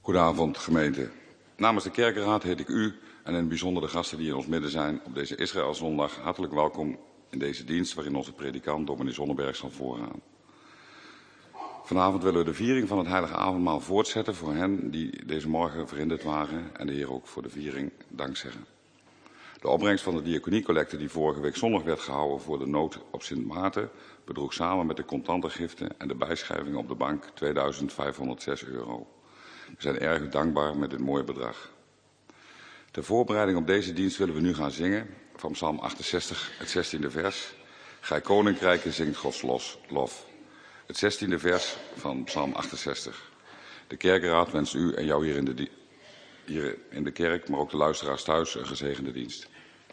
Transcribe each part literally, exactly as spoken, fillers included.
Goedenavond, gemeente. Namens de Kerkenraad heet ik u en in het bijzonder de gasten die in ons midden zijn op deze Israëlzondag hartelijk welkom in deze dienst waarin onze predikant dominee Zonneberg zal voorgaan. Vanavond willen we de viering van het heilige avondmaal voortzetten voor hen die deze morgen verhinderd waren en de Heer ook voor de viering dankzeggen. De opbrengst van de diaconiecollecte die vorige week zondag werd gehouden voor de nood op Sint Maarten bedroeg samen met de contante giften en de bijschrijving op de bank tweeduizend vijfhonderdzes euro. We zijn erg dankbaar met dit mooie bedrag. Ter voorbereiding op deze dienst willen we nu gaan zingen van Psalm achtenzestig, het zestiende vers. Gij koninkrijken zingt Gods los, lof. Het zestiende vers van Psalm achtenzestig. De kerkenraad wenst u en jou hier in, de, hier in de kerk, maar ook de luisteraars thuis, een gezegende dienst.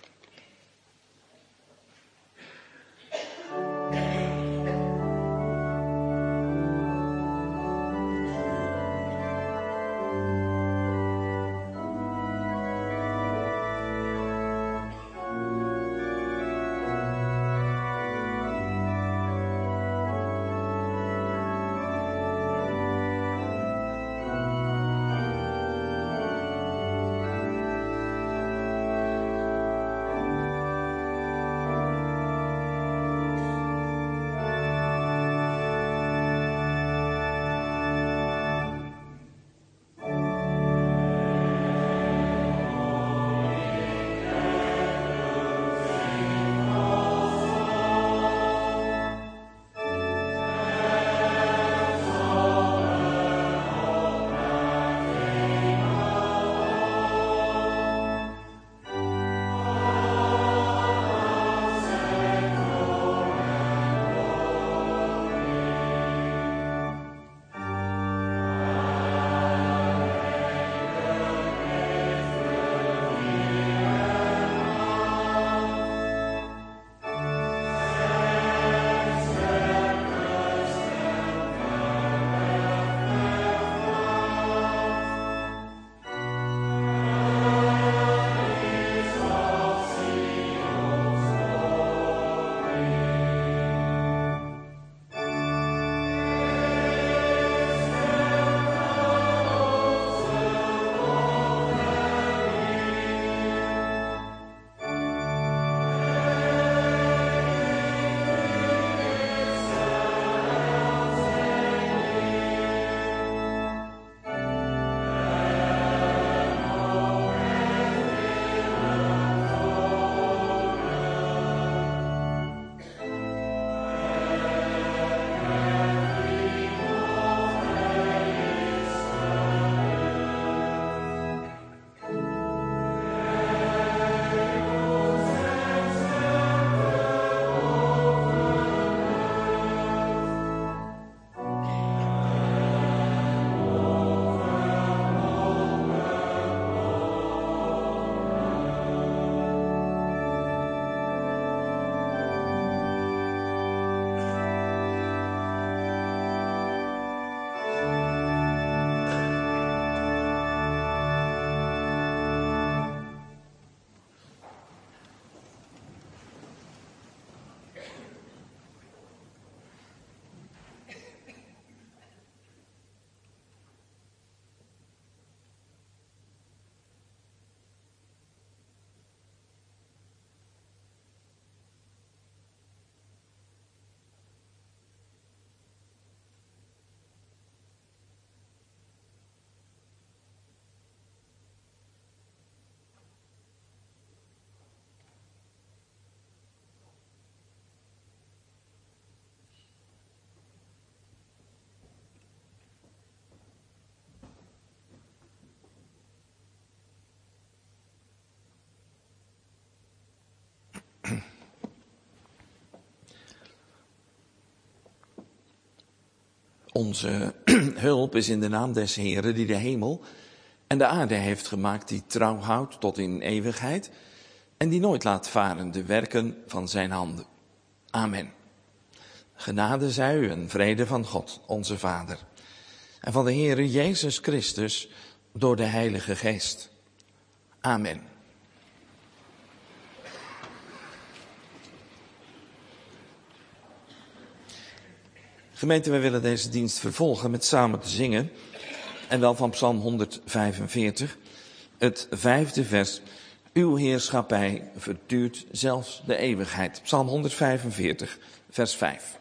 Onze hulp is in de naam des Heeren die de hemel en de aarde heeft gemaakt, die trouw houdt tot in eeuwigheid en die nooit laat varen de werken van zijn handen. Amen. Genade zij u en vrede van God, onze Vader, en van de Heere Jezus Christus door de Heilige Geest. Amen. Gemeente, wij willen deze dienst vervolgen met samen te zingen En wel van Psalm honderdvijfenveertig, het vijfde vers. Uw heerschappij verduurt zelfs de eeuwigheid. Psalm honderdvijfenveertig, vers vijf.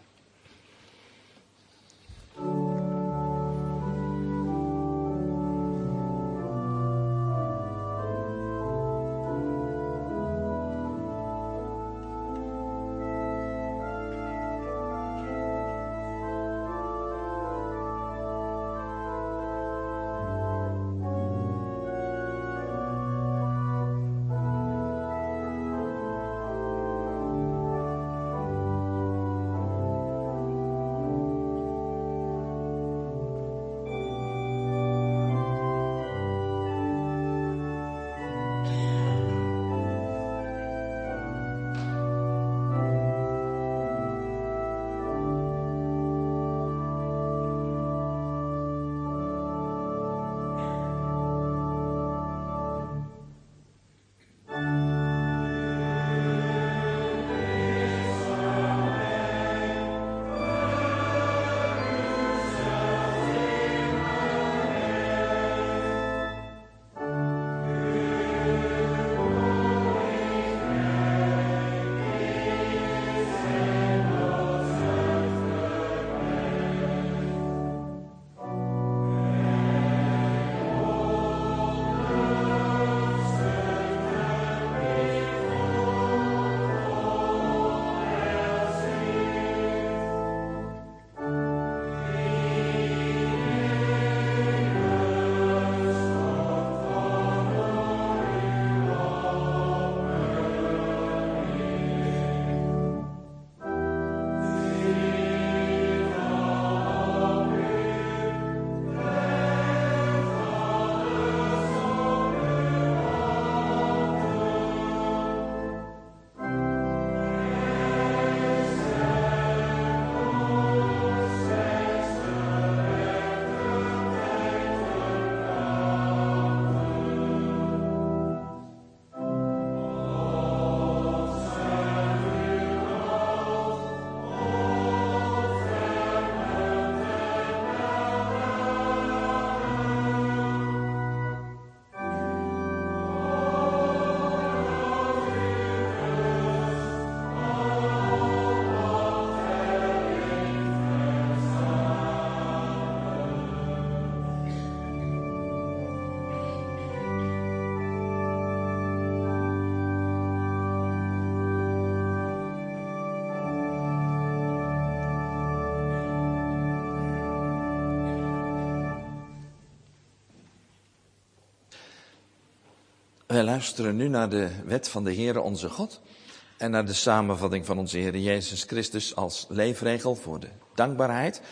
Wij luisteren nu naar de wet van de Heere onze God en naar de samenvatting van onze Heer Jezus Christus als leefregel voor de dankbaarheid.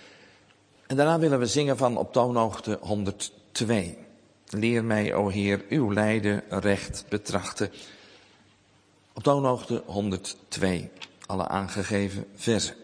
En daarna willen we zingen van op toonhoogte honderdtwee. Leer mij, o Heer, uw lijden recht betrachten. Op toonhoogte honderdtwee, alle aangegeven verzen.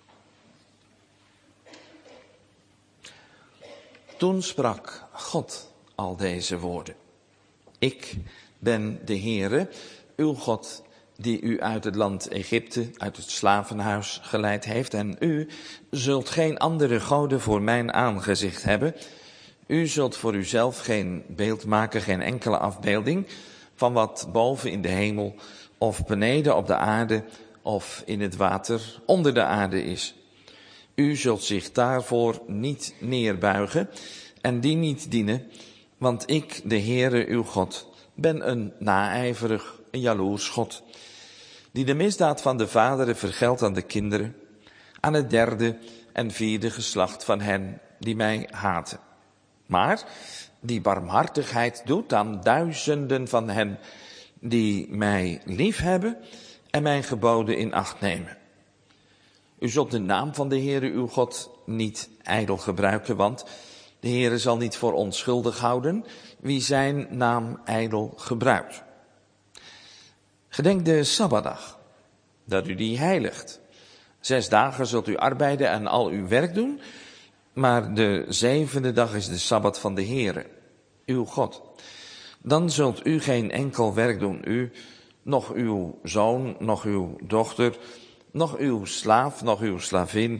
Toen sprak God al deze woorden. Ik ben de Heere, uw God, die u uit het land Egypte, uit het slavenhuis geleid heeft. En u zult geen andere goden voor mijn aangezicht hebben. U zult voor uzelf geen beeld maken, geen enkele afbeelding van wat boven in de hemel of beneden op de aarde of in het water onder de aarde is. U zult zich daarvoor niet neerbuigen en die niet dienen, want ik, de Heere uw God, ben een naijverig, een jaloers God, die de misdaad van de vaderen vergeldt aan de kinderen, aan het derde en vierde geslacht van hen die mij haten. Maar die barmhartigheid doet aan duizenden van hen die mij liefhebben en mijn geboden in acht nemen. U zult de naam van de Heere uw God niet ijdel gebruiken, want de Heere zal niet voor onschuldig houden wie zijn naam ijdel gebruikt. Gedenk de Sabbatdag, dat u die heiligt. Zes dagen zult u arbeiden en al uw werk doen, maar de zevende dag is de Sabbat van de Heere, uw God. Dan zult u geen enkel werk doen, u, nog uw zoon, nog uw dochter, nog uw slaaf, nog uw slavin,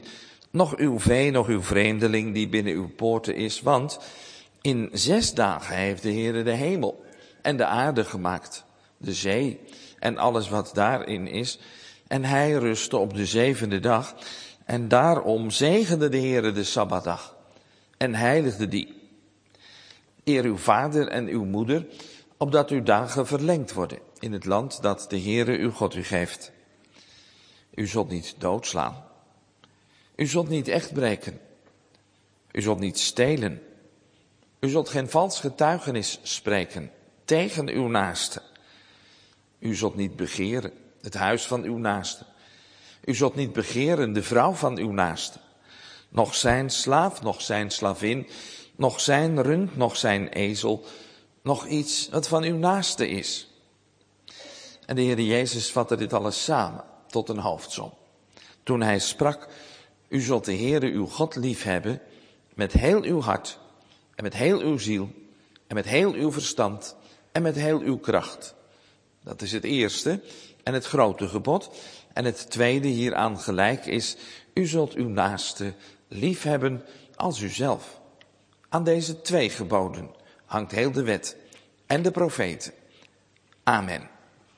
nog uw vee, nog uw vreemdeling die binnen uw poorten is, want in zes dagen heeft de Heere de hemel en de aarde gemaakt, de zee en alles wat daarin is. En hij rustte op de zevende dag en daarom zegende de Heere de Sabbatdag en heiligde die. Eer uw vader en uw moeder, opdat uw dagen verlengd worden in het land dat de Heere uw God u geeft. U zult niet doodslaan. U zult niet echt breken. U zult niet stelen. U zult geen vals getuigenis spreken tegen uw naaste. U zult niet begeren het huis van uw naaste. U zult niet begeren de vrouw van uw naaste. Nog zijn slaaf, nog zijn slavin, nog zijn rund, nog zijn ezel, nog iets wat van uw naaste is. En de Heer Jezus vatte dit alles samen tot een hoofdsom. Toen hij sprak, u zult de Heere uw God liefhebben met heel uw hart en met heel uw ziel en met heel uw verstand en met heel uw kracht. Dat is het eerste en het grote gebod. En het tweede hieraan gelijk is, u zult uw naaste liefhebben als uzelf. Aan deze twee geboden hangt heel de wet en de profeten. Amen.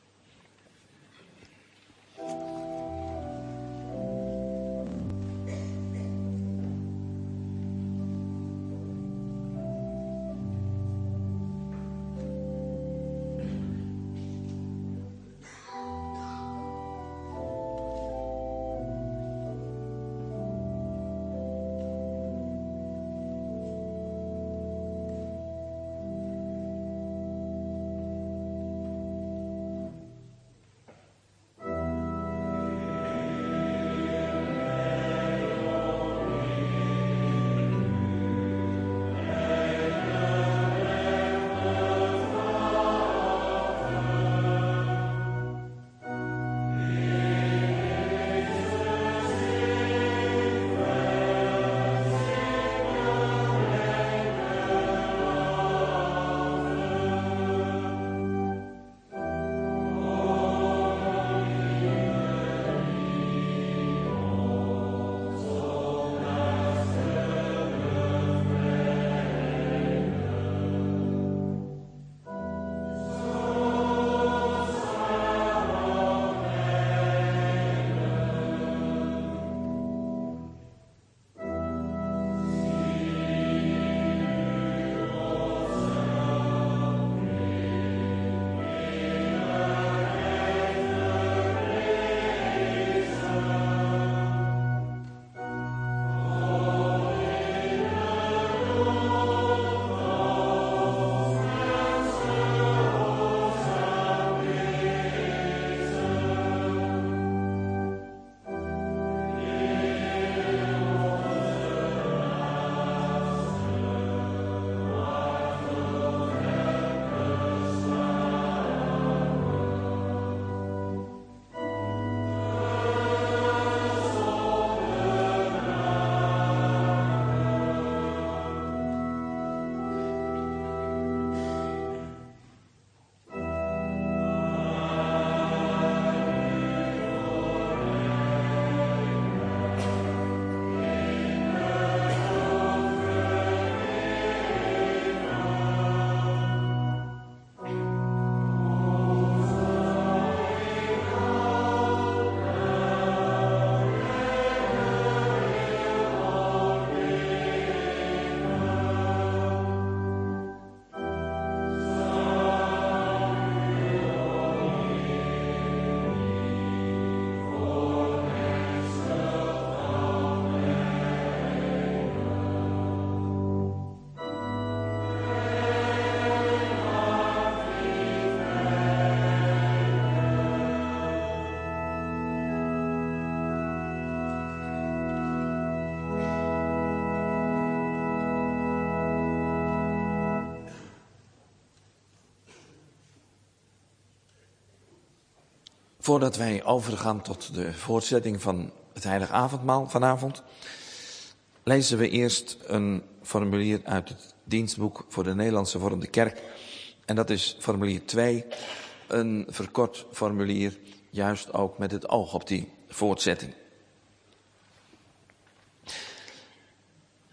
Voordat wij overgaan tot de voortzetting van het heilige avondmaal vanavond, lezen we eerst een formulier uit het dienstboek voor de Nederlandse Hervormde Kerk. En dat is formulier twee, een verkort formulier, juist ook met het oog op die voortzetting.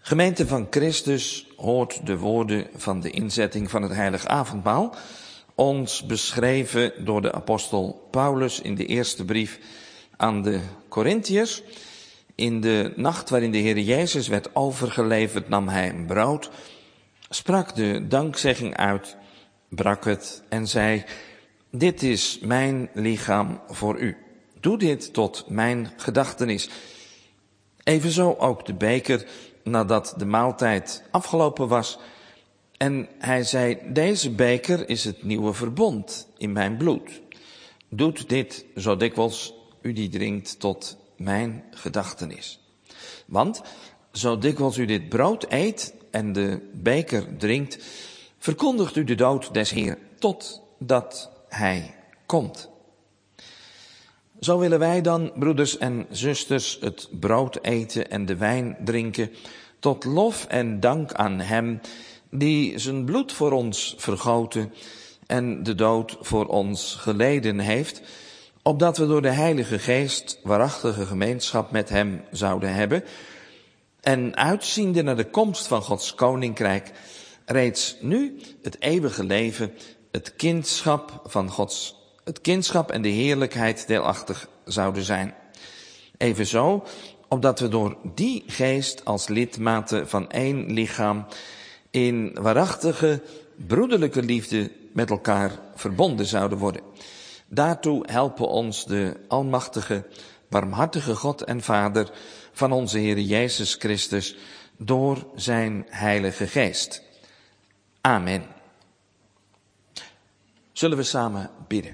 Gemeente van Christus hoort de woorden van de inzetting van het heilige avondmaal, ons beschreven door de apostel Paulus in de eerste brief aan de Korintiërs. In de nacht waarin de Heer Jezus werd overgeleverd, nam hij een brood, sprak de dankzegging uit, brak het en zei: dit is mijn lichaam voor u. Doe dit tot mijn gedachtenis. Evenzo ook de beker, nadat de maaltijd afgelopen was. En hij zei: deze beker is het nieuwe verbond in mijn bloed. Doet dit zo dikwijls u die drinkt tot mijn gedachtenis. Want zo dikwijls u dit brood eet en de beker drinkt, verkondigt u de dood des Heeren, totdat hij komt. Zo willen wij dan, broeders en zusters, het brood eten en de wijn drinken, tot lof en dank aan hem die zijn bloed voor ons vergoten en de dood voor ons geleden heeft, opdat we door de Heilige Geest waarachtige gemeenschap met hem zouden hebben en uitziende naar de komst van Gods koninkrijk, reeds nu het eeuwige leven, het kindschap van Gods, het kindschap en de heerlijkheid deelachtig zouden zijn. Evenzo, opdat we door die geest als lidmaten van één lichaam in waarachtige broederlijke liefde met elkaar verbonden zouden worden. Daartoe helpen ons de almachtige, barmhartige God en Vader van onze Heer Jezus Christus door zijn Heilige Geest. Amen. Zullen we samen bidden?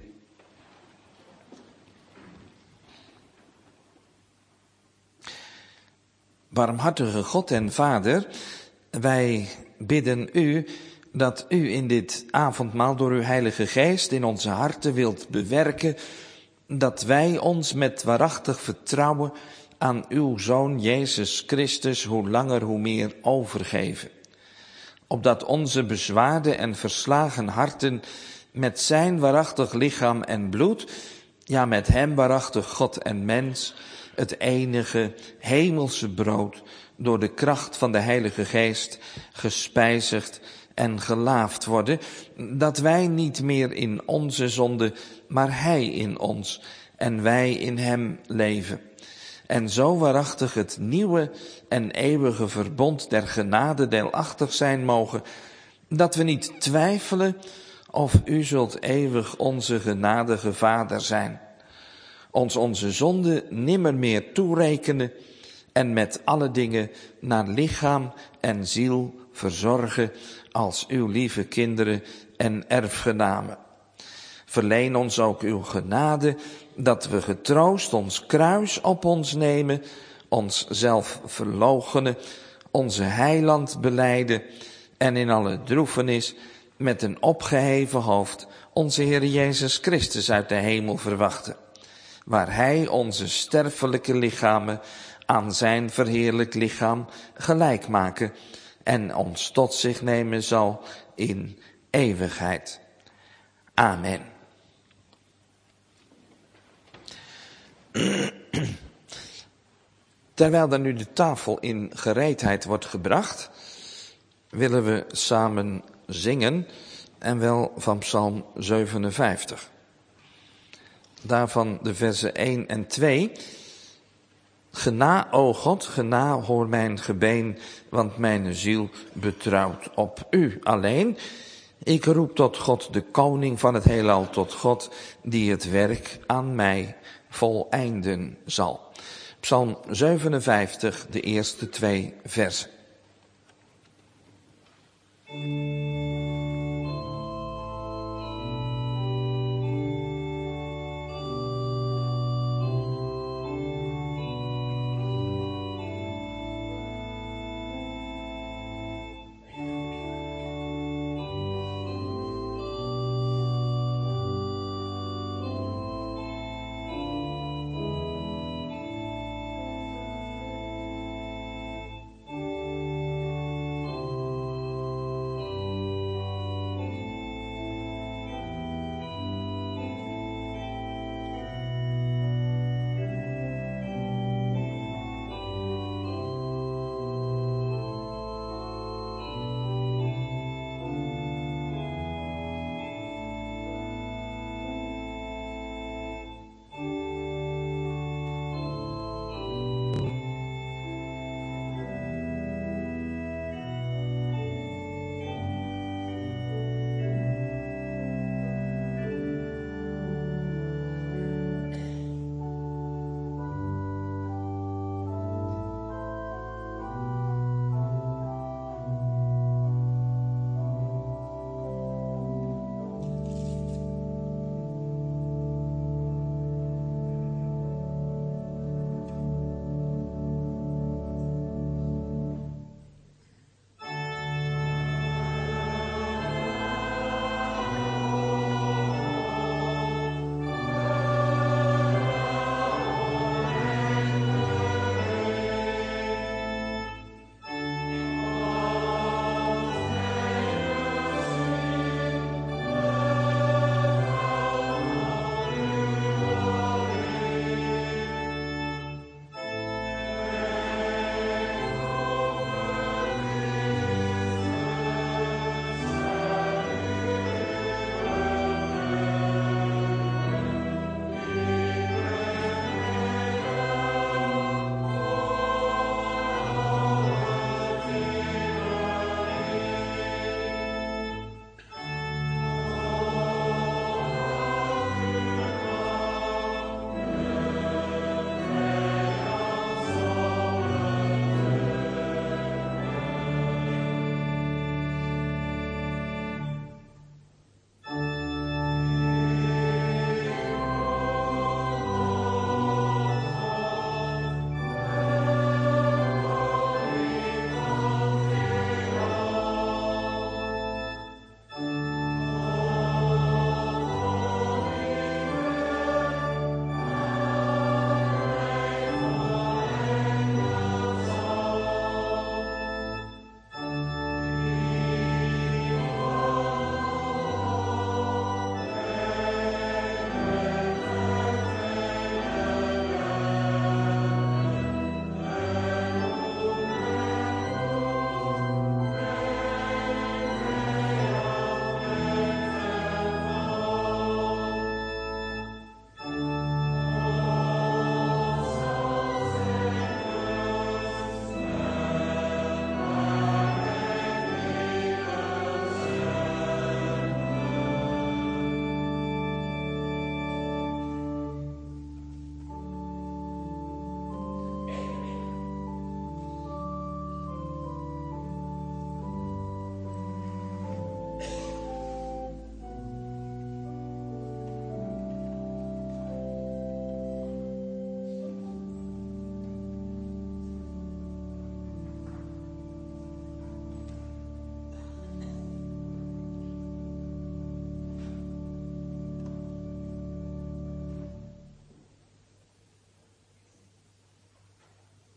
Barmhartige God en Vader, wij bidden u dat u in dit avondmaal door uw Heilige Geest in onze harten wilt bewerken, dat wij ons met waarachtig vertrouwen aan uw Zoon Jezus Christus hoe langer hoe meer overgeven. Opdat onze bezwaarde en verslagen harten met zijn waarachtig lichaam en bloed, ja met hem waarachtig God en mens, het enige hemelse brood, door de kracht van de Heilige Geest gespijzigd en gelaafd worden, dat wij niet meer in onze zonde, maar hij in ons en wij in hem leven. En zo waarachtig het nieuwe en eeuwige verbond der genade deelachtig zijn mogen, dat we niet twijfelen of u zult eeuwig onze genadige Vader zijn, ons onze zonde nimmer meer toerekenen en met alle dingen naar lichaam en ziel verzorgen als uw lieve kinderen en erfgenamen. Verleen ons ook uw genade, dat we getroost ons kruis op ons nemen, ons zelf verloochenen, onze heiland belijden en in alle droefenis met een opgeheven hoofd onze Heer Jezus Christus uit de hemel verwachten, waar hij onze sterfelijke lichamen aan zijn verheerlijk lichaam gelijk maken en ons tot zich nemen zal in eeuwigheid. Amen. Terwijl er nu de tafel in gereedheid wordt gebracht, willen we samen zingen, en wel van Psalm zevenenvijftig. Daarvan de versen één en twee. Gena, o God, gena, hoor mijn gebeen, want mijn ziel betrouwt op u alleen. Ik roep tot God, de koning van het heelal, tot God, die het werk aan mij voleinden zal. Psalm zevenenvijftig, de eerste twee versen.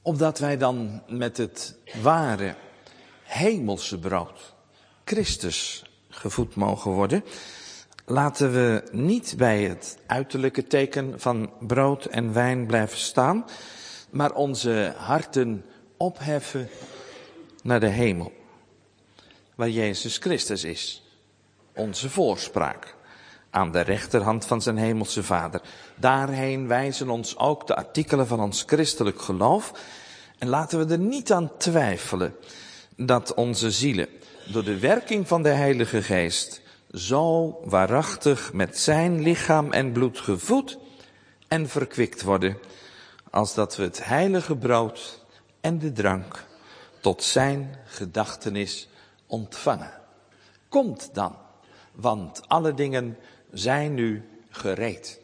Opdat wij dan met het ware hemelse brood, Christus, gevoed mogen worden, laten we niet bij het uiterlijke teken van brood en wijn blijven staan, maar onze harten opheffen naar de hemel, waar Jezus Christus is, onze voorspraak, aan de rechterhand van zijn hemelse Vader. Daarheen wijzen ons ook de artikelen van ons christelijk geloof. En laten we er niet aan twijfelen dat onze zielen door de werking van de Heilige Geest zo waarachtig met zijn lichaam en bloed gevoed en verkwikt worden, als dat we het heilige brood en de drank tot zijn gedachtenis ontvangen. Komt dan, want alle dingen zijn nu gereed.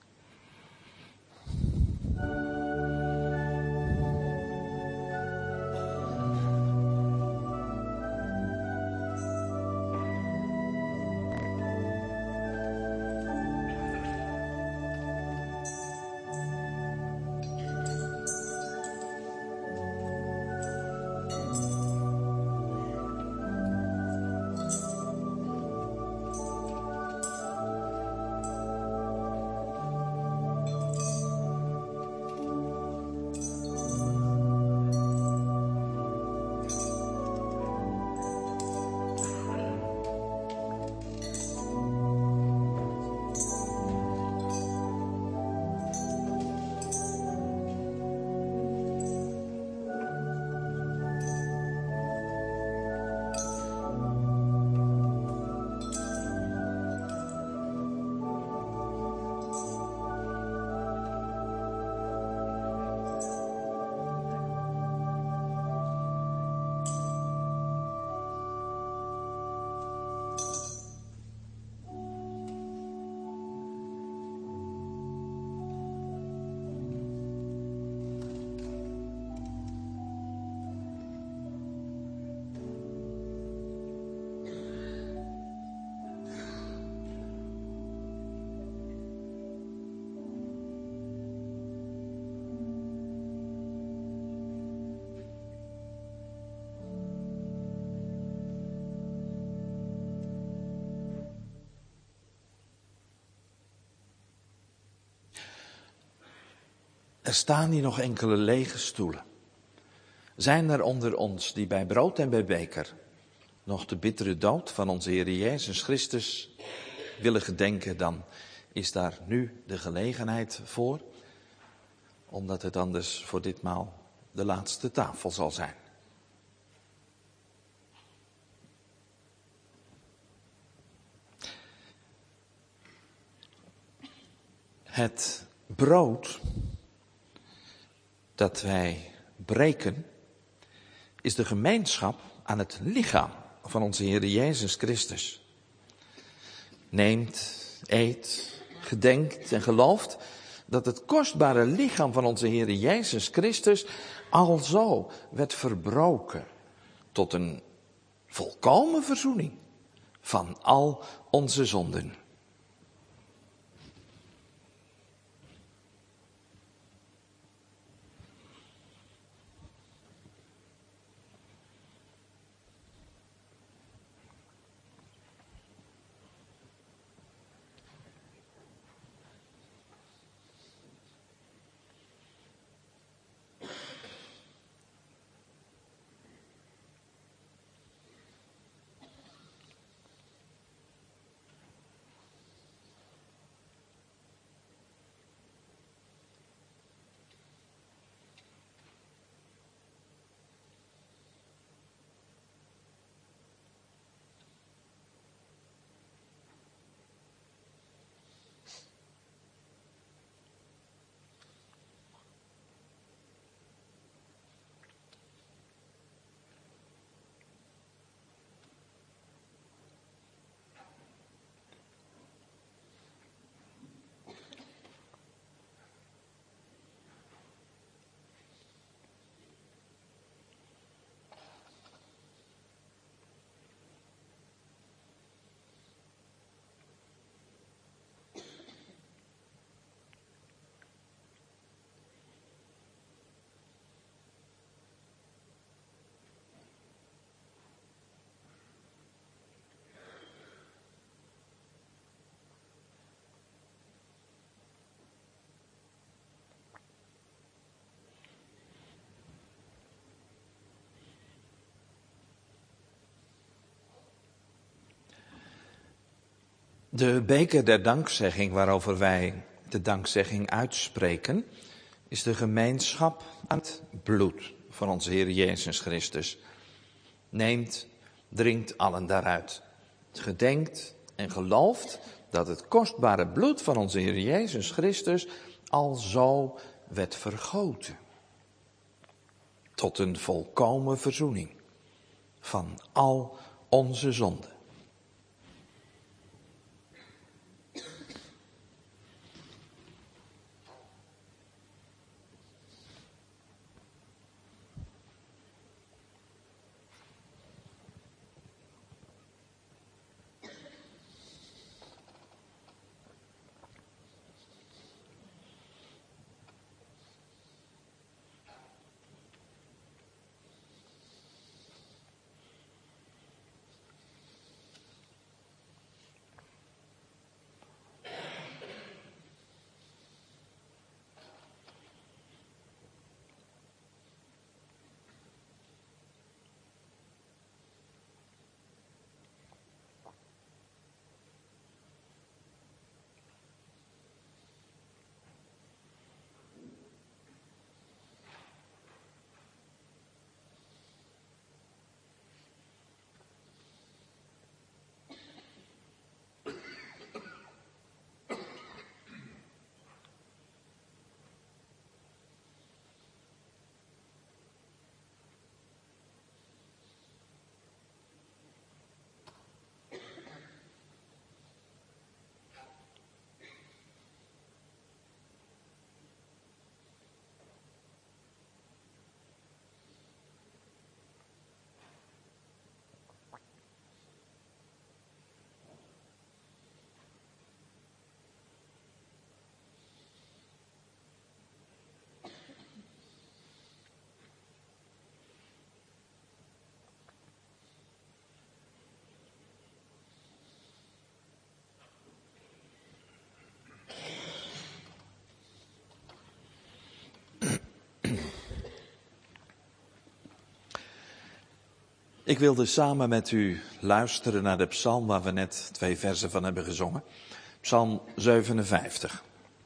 Er staan hier nog enkele lege stoelen. Zijn er onder ons die bij brood en bij beker nog de bittere dood van onze Heer Jezus Christus willen gedenken, dan is daar nu de gelegenheid voor, omdat het anders voor ditmaal de laatste tafel zal zijn. Het brood dat wij breken is de gemeenschap aan het lichaam van onze Heer Jezus Christus. Neemt, eet, gedenkt en gelooft dat het kostbare lichaam van onze Heer Jezus Christus alzo werd verbroken tot een volkomen verzoening van al onze zonden. De beker der dankzegging waarover wij de dankzegging uitspreken, is de gemeenschap aan het bloed van onze Heer Jezus Christus. Neemt, drinkt allen daaruit. Gedenkt en gelooft dat het kostbare bloed van onze Heer Jezus Christus al zo werd vergoten. Tot een volkomen verzoening van al onze zonden. Ik wilde samen met u luisteren naar de psalm waar we net twee versen van hebben gezongen. Psalm zevenenvijftig.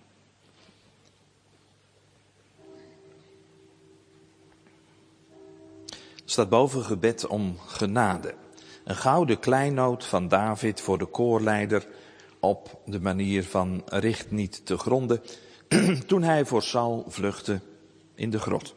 Er staat boven gebed om genade. Een gouden kleinoot van David voor de koorleider op de manier van richt niet te gronden, toen hij voor Saul vluchtte in de grot.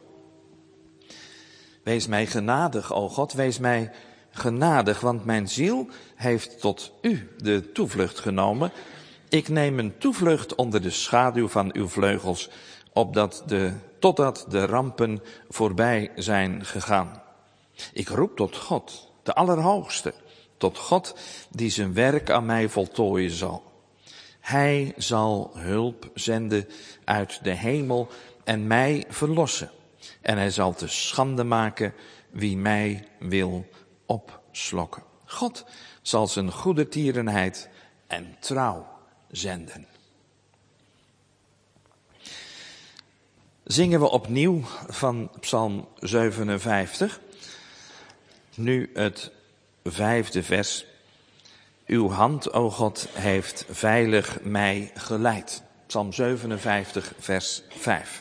Wees mij genadig, o God, wees mij genadig, want mijn ziel heeft tot u de toevlucht genomen. Ik neem een toevlucht onder de schaduw van uw vleugels, opdat de, totdat de rampen voorbij zijn gegaan. Ik roep tot God, de Allerhoogste, tot God die zijn werk aan mij voltooien zal. Hij zal hulp zenden uit de hemel en mij verlossen. En hij zal te schande maken wie mij wil opslokken. God zal zijn goedertierenheid en trouw zenden. Zingen we opnieuw van Psalm zevenenvijftig. Nu het vijfde vers. Uw hand, o God, heeft veilig mij geleid. Psalm zevenenvijftig, vers vijf.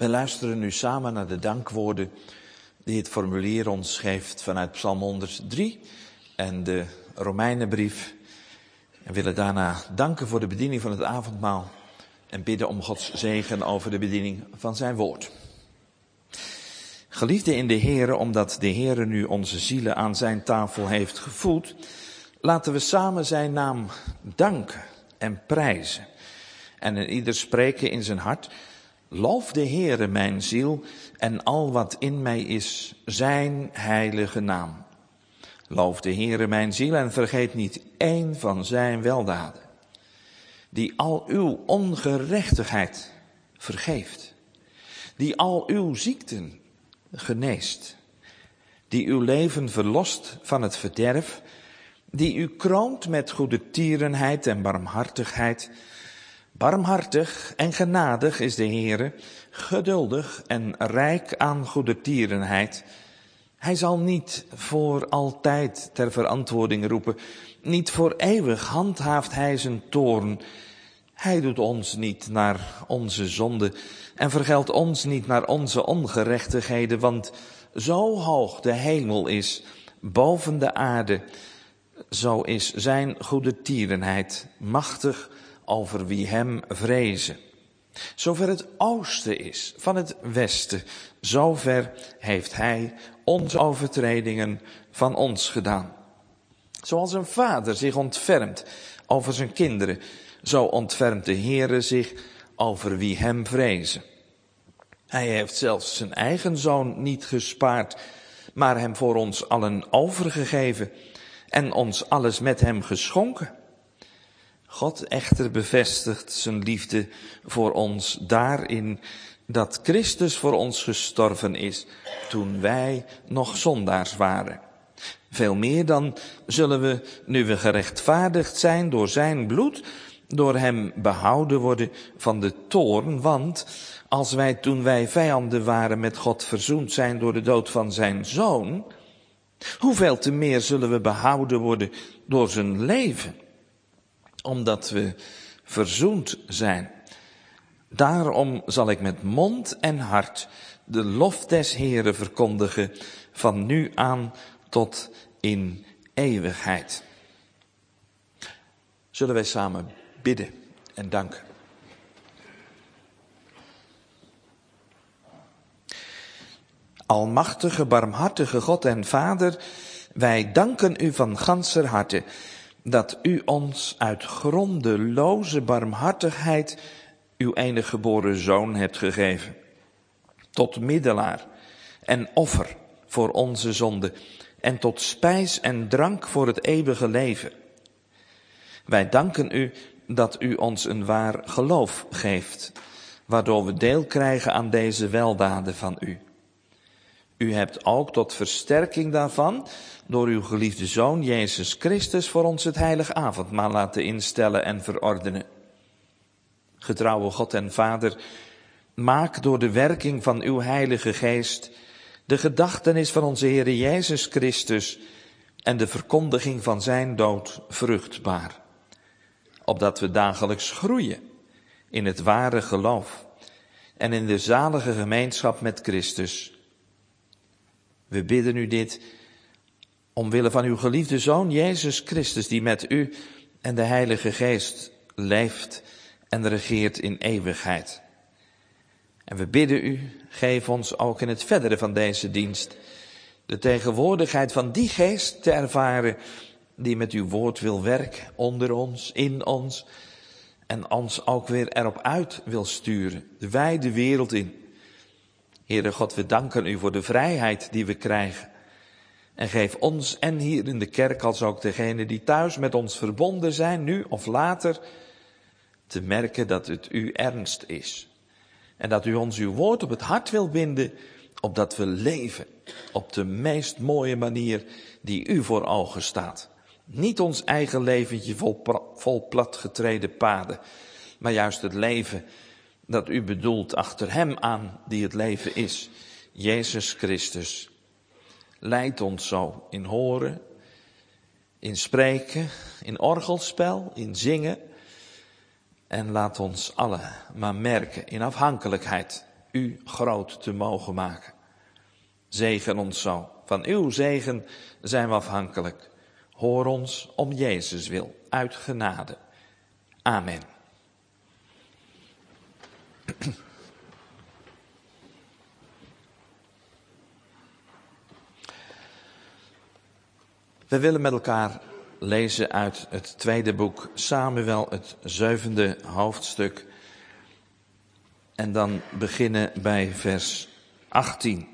We luisteren nu samen naar de dankwoorden die het formulier ons geeft vanuit Psalm honderddrie en de Romeinenbrief. En willen daarna danken voor de bediening van het avondmaal en bidden om Gods zegen over de bediening van zijn woord. Geliefden in de Heere, omdat de Heere nu onze zielen aan zijn tafel heeft gevoed, laten we samen zijn naam danken en prijzen. En in ieder spreken in zijn hart: loof de Heere mijn ziel en al wat in mij is, zijn heilige naam. Loof de Heere mijn ziel en vergeet niet één van zijn weldaden, die al uw ongerechtigheid vergeeft, die al uw ziekten geneest, die uw leven verlost van het verderf, die u kroont met goedertierenheid en barmhartigheid. Barmhartig en genadig is de Heere, geduldig en rijk aan goedertierenheid. Hij zal niet voor altijd ter verantwoording roepen, niet voor eeuwig handhaaft hij zijn toorn. Hij doet ons niet naar onze zonde en vergeldt ons niet naar onze ongerechtigheden, want zo hoog de hemel is boven de aarde, zo is zijn goedertierenheid machtig over wie hem vrezen. Zover het oosten is van het westen, zover heeft hij onze overtredingen van ons gedaan. Zoals een vader zich ontfermt over zijn kinderen, zo ontfermt de Heere zich over wie hem vrezen. Hij heeft zelfs zijn eigen zoon niet gespaard, maar hem voor ons allen overgegeven en ons alles met hem geschonken. God echter bevestigt zijn liefde voor ons daarin dat Christus voor ons gestorven is toen wij nog zondaars waren. Veel meer dan zullen we, nu we gerechtvaardigd zijn door zijn bloed, door hem behouden worden van de toorn, want als wij toen wij vijanden waren met God verzoend zijn door de dood van zijn zoon, hoeveel te meer zullen we behouden worden door zijn leven, omdat we verzoend zijn. Daarom zal ik met mond en hart de lof des Heeren verkondigen, van nu aan tot in eeuwigheid. Zullen wij samen bidden en danken. Almachtige, barmhartige God en Vader, wij danken u van ganser harte dat u ons uit grondeloze barmhartigheid uw enige geboren zoon hebt gegeven, tot middelaar en offer voor onze zonde en tot spijs en drank voor het eeuwige leven. Wij danken u dat u ons een waar geloof geeft, waardoor we deel krijgen aan deze weldaden van u. U hebt ook tot versterking daarvan door uw geliefde Zoon Jezus Christus voor ons het heilig avondmaal laten instellen en verordenen. Getrouwe God en Vader, maak door de werking van uw Heilige Geest de gedachtenis van onze Heere Jezus Christus en de verkondiging van zijn dood vruchtbaar, opdat we dagelijks groeien in het ware geloof en in de zalige gemeenschap met Christus. We bidden u dit omwille van uw geliefde Zoon Jezus Christus, die met u en de Heilige Geest leeft en regeert in eeuwigheid. En we bidden u, geef ons ook in het verdere van deze dienst de tegenwoordigheid van die Geest te ervaren die met uw woord wil werken onder ons, in ons en ons ook weer erop uit wil sturen, de wijde wereld in. Heere God, we danken u voor de vrijheid die we krijgen. En geef ons en hier in de kerk als ook degenen die thuis met ons verbonden zijn, nu of later, te merken dat het u ernst is. En dat u ons uw woord op het hart wil binden, opdat we leven op de meest mooie manier die u voor ogen staat. Niet ons eigen leventje vol, vol platgetreden paden, maar juist het leven dat u bedoelt achter hem aan die het leven is, Jezus Christus. Leid ons zo in horen, in spreken, in orgelspel, in zingen. En laat ons allen maar merken in afhankelijkheid u groot te mogen maken. Zegen ons zo. Van uw zegen zijn we afhankelijk. Hoor ons om Jezus wil, uit genade. Amen. We willen met elkaar lezen uit het tweede boek Samuel, het zevende hoofdstuk. En dan beginnen bij vers achttien.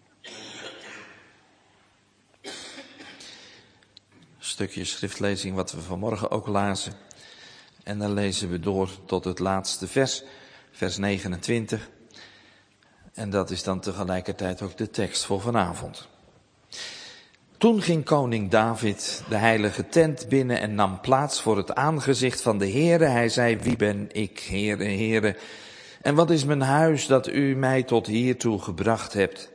Stukje schriftlezing wat we vanmorgen ook lazen. En dan lezen we door tot het laatste vers, vers negenentwintig. En dat is dan tegelijkertijd ook de tekst voor vanavond. Toen ging koning David de heilige tent binnen en nam plaats voor het aangezicht van de Heere. Hij zei, wie ben ik, Heere, Heere? En wat is mijn huis dat u mij tot hiertoe gebracht hebt?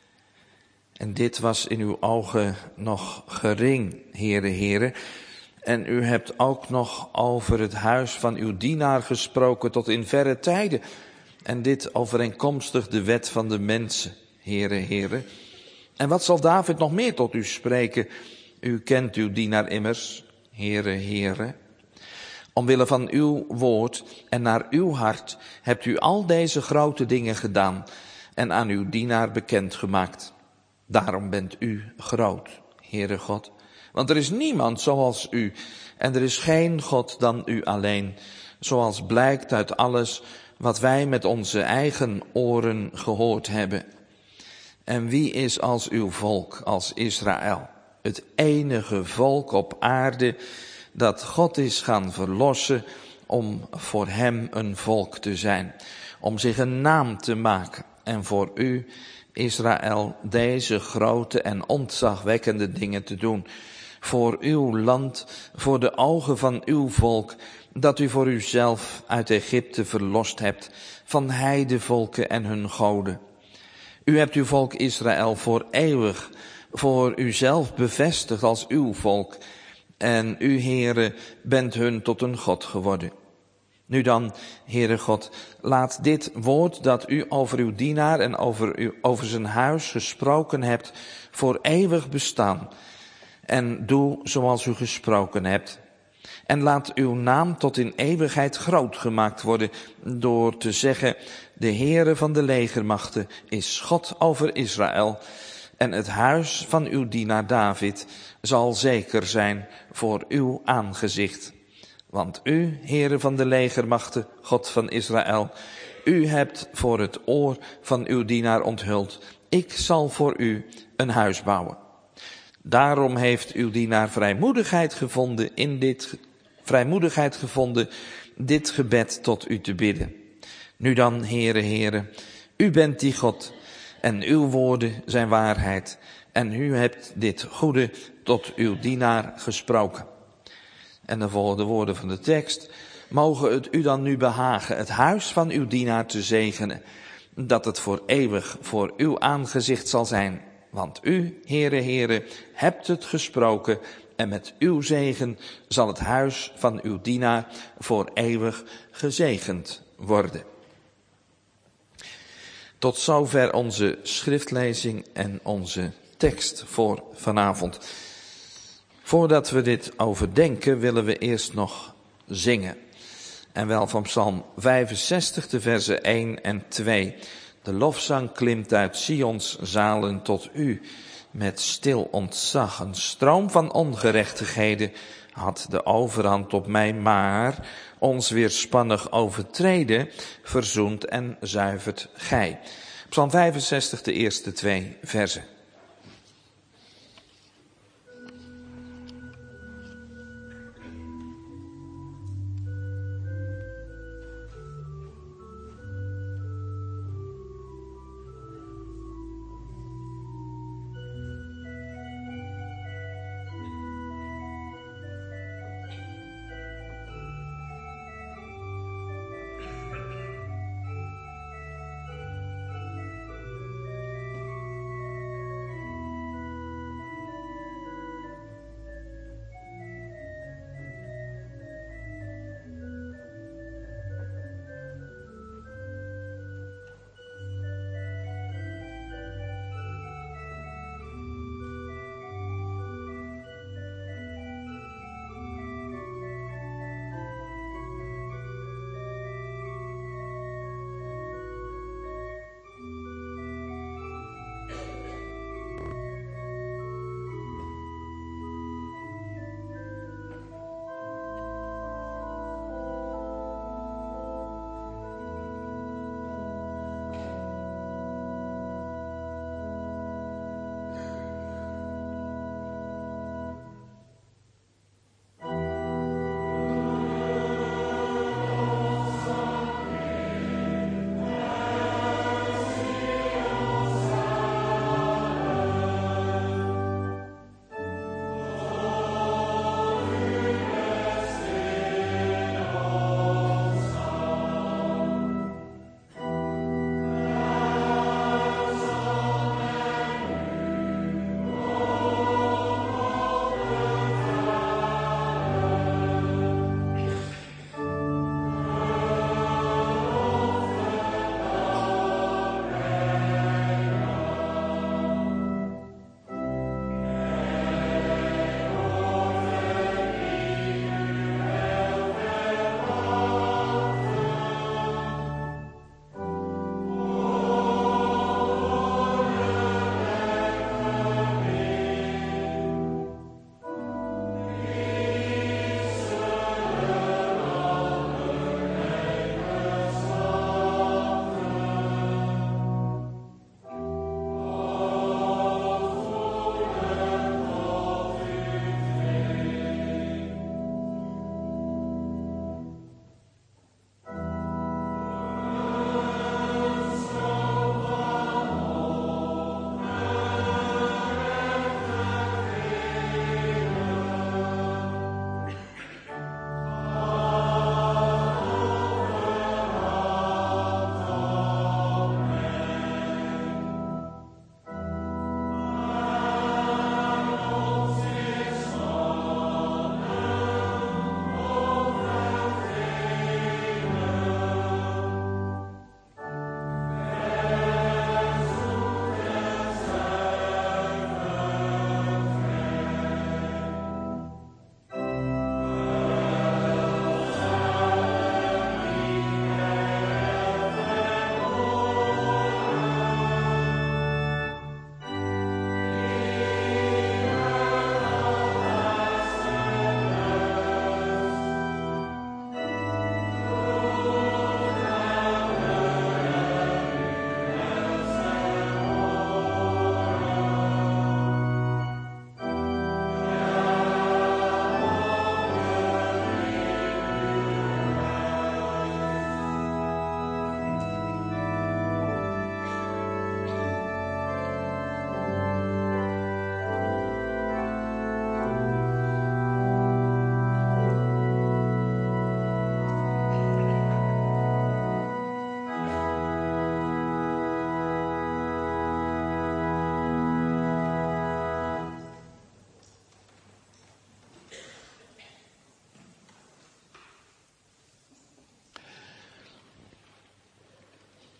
En dit was in uw ogen nog gering, Heere, Heere. En u hebt ook nog over het huis van uw dienaar gesproken tot in verre tijden. En dit overeenkomstig de wet van de mensen, Heere, Heere. En wat zal David nog meer tot u spreken? U kent uw dienaar immers, Heere, Heere. Omwille van uw woord en naar uw hart hebt u al deze grote dingen gedaan en aan uw dienaar bekendgemaakt. Daarom bent u groot, Heere God. Want er is niemand zoals u en er is geen God dan u alleen, zoals blijkt uit alles wat wij met onze eigen oren gehoord hebben. En wie is als uw volk, als Israël, het enige volk op aarde dat God is gaan verlossen om voor hem een volk te zijn, om zich een naam te maken en voor u, Israël, deze grote en ontzagwekkende dingen te doen. Voor uw land, voor de ogen van uw volk, dat u voor uzelf uit Egypte verlost hebt, van heidevolken en hun goden. U hebt uw volk Israël voor eeuwig, voor uzelf bevestigd als uw volk. En u, Heere, bent hun tot een God geworden. Nu dan, Heere God, laat dit woord dat u over uw dienaar en over, u, over zijn huis gesproken hebt, voor eeuwig bestaan. En doe zoals u gesproken hebt. En laat uw naam tot in eeuwigheid groot gemaakt worden, door te zeggen, de Heere van de legermachten is God over Israël. En het huis van uw dienaar David zal zeker zijn voor uw aangezicht. Want u, Heere van de legermachten, God van Israël, u hebt voor het oor van uw dienaar onthuld. Ik zal voor u een huis bouwen. Daarom heeft uw dienaar vrijmoedigheid gevonden in dit, vrijmoedigheid gevonden dit gebed tot u te bidden. Nu dan, Heere, Heere, u bent die God en uw woorden zijn waarheid. En u hebt dit goede tot uw dienaar gesproken. En dan volgen de woorden van de tekst. Mogen het u dan nu behagen het huis van uw dienaar te zegenen, dat het voor eeuwig voor uw aangezicht zal zijn. Want u, Heere, Heere, hebt het gesproken en met uw zegen zal het huis van uw dienaar voor eeuwig gezegend worden. Tot zover onze schriftlezing en onze tekst voor vanavond. Voordat we dit overdenken willen we eerst nog zingen. En wel van Psalm vijfenzestig, de versen één en twee. De lofzang klimt uit Sions zalen tot u. Met stil ontzag, een stroom van ongerechtigheden had de overhand op mij, maar ons weerspannig overtreden verzoent en zuivert gij. Psalm vijfenzestig, de eerste twee versen.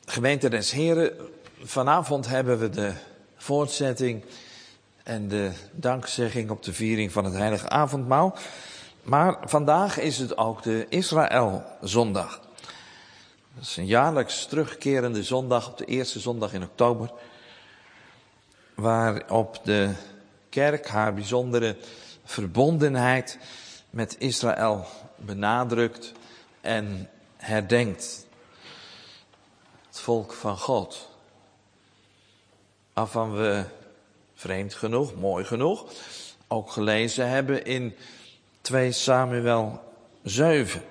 Gemeente des Heren, vanavond hebben we de voortzetting en de dankzegging op de viering van het heilige avondmaal. Maar vandaag is het ook de Israëlzondag. Dat is een jaarlijks terugkerende zondag op de eerste zondag in oktober, waarop de kerk haar bijzondere verbondenheid met Israël benadrukt en herdenkt. Het volk van God. Waarvan we, vreemd genoeg, mooi genoeg, ook gelezen hebben in twee Samuel zeven.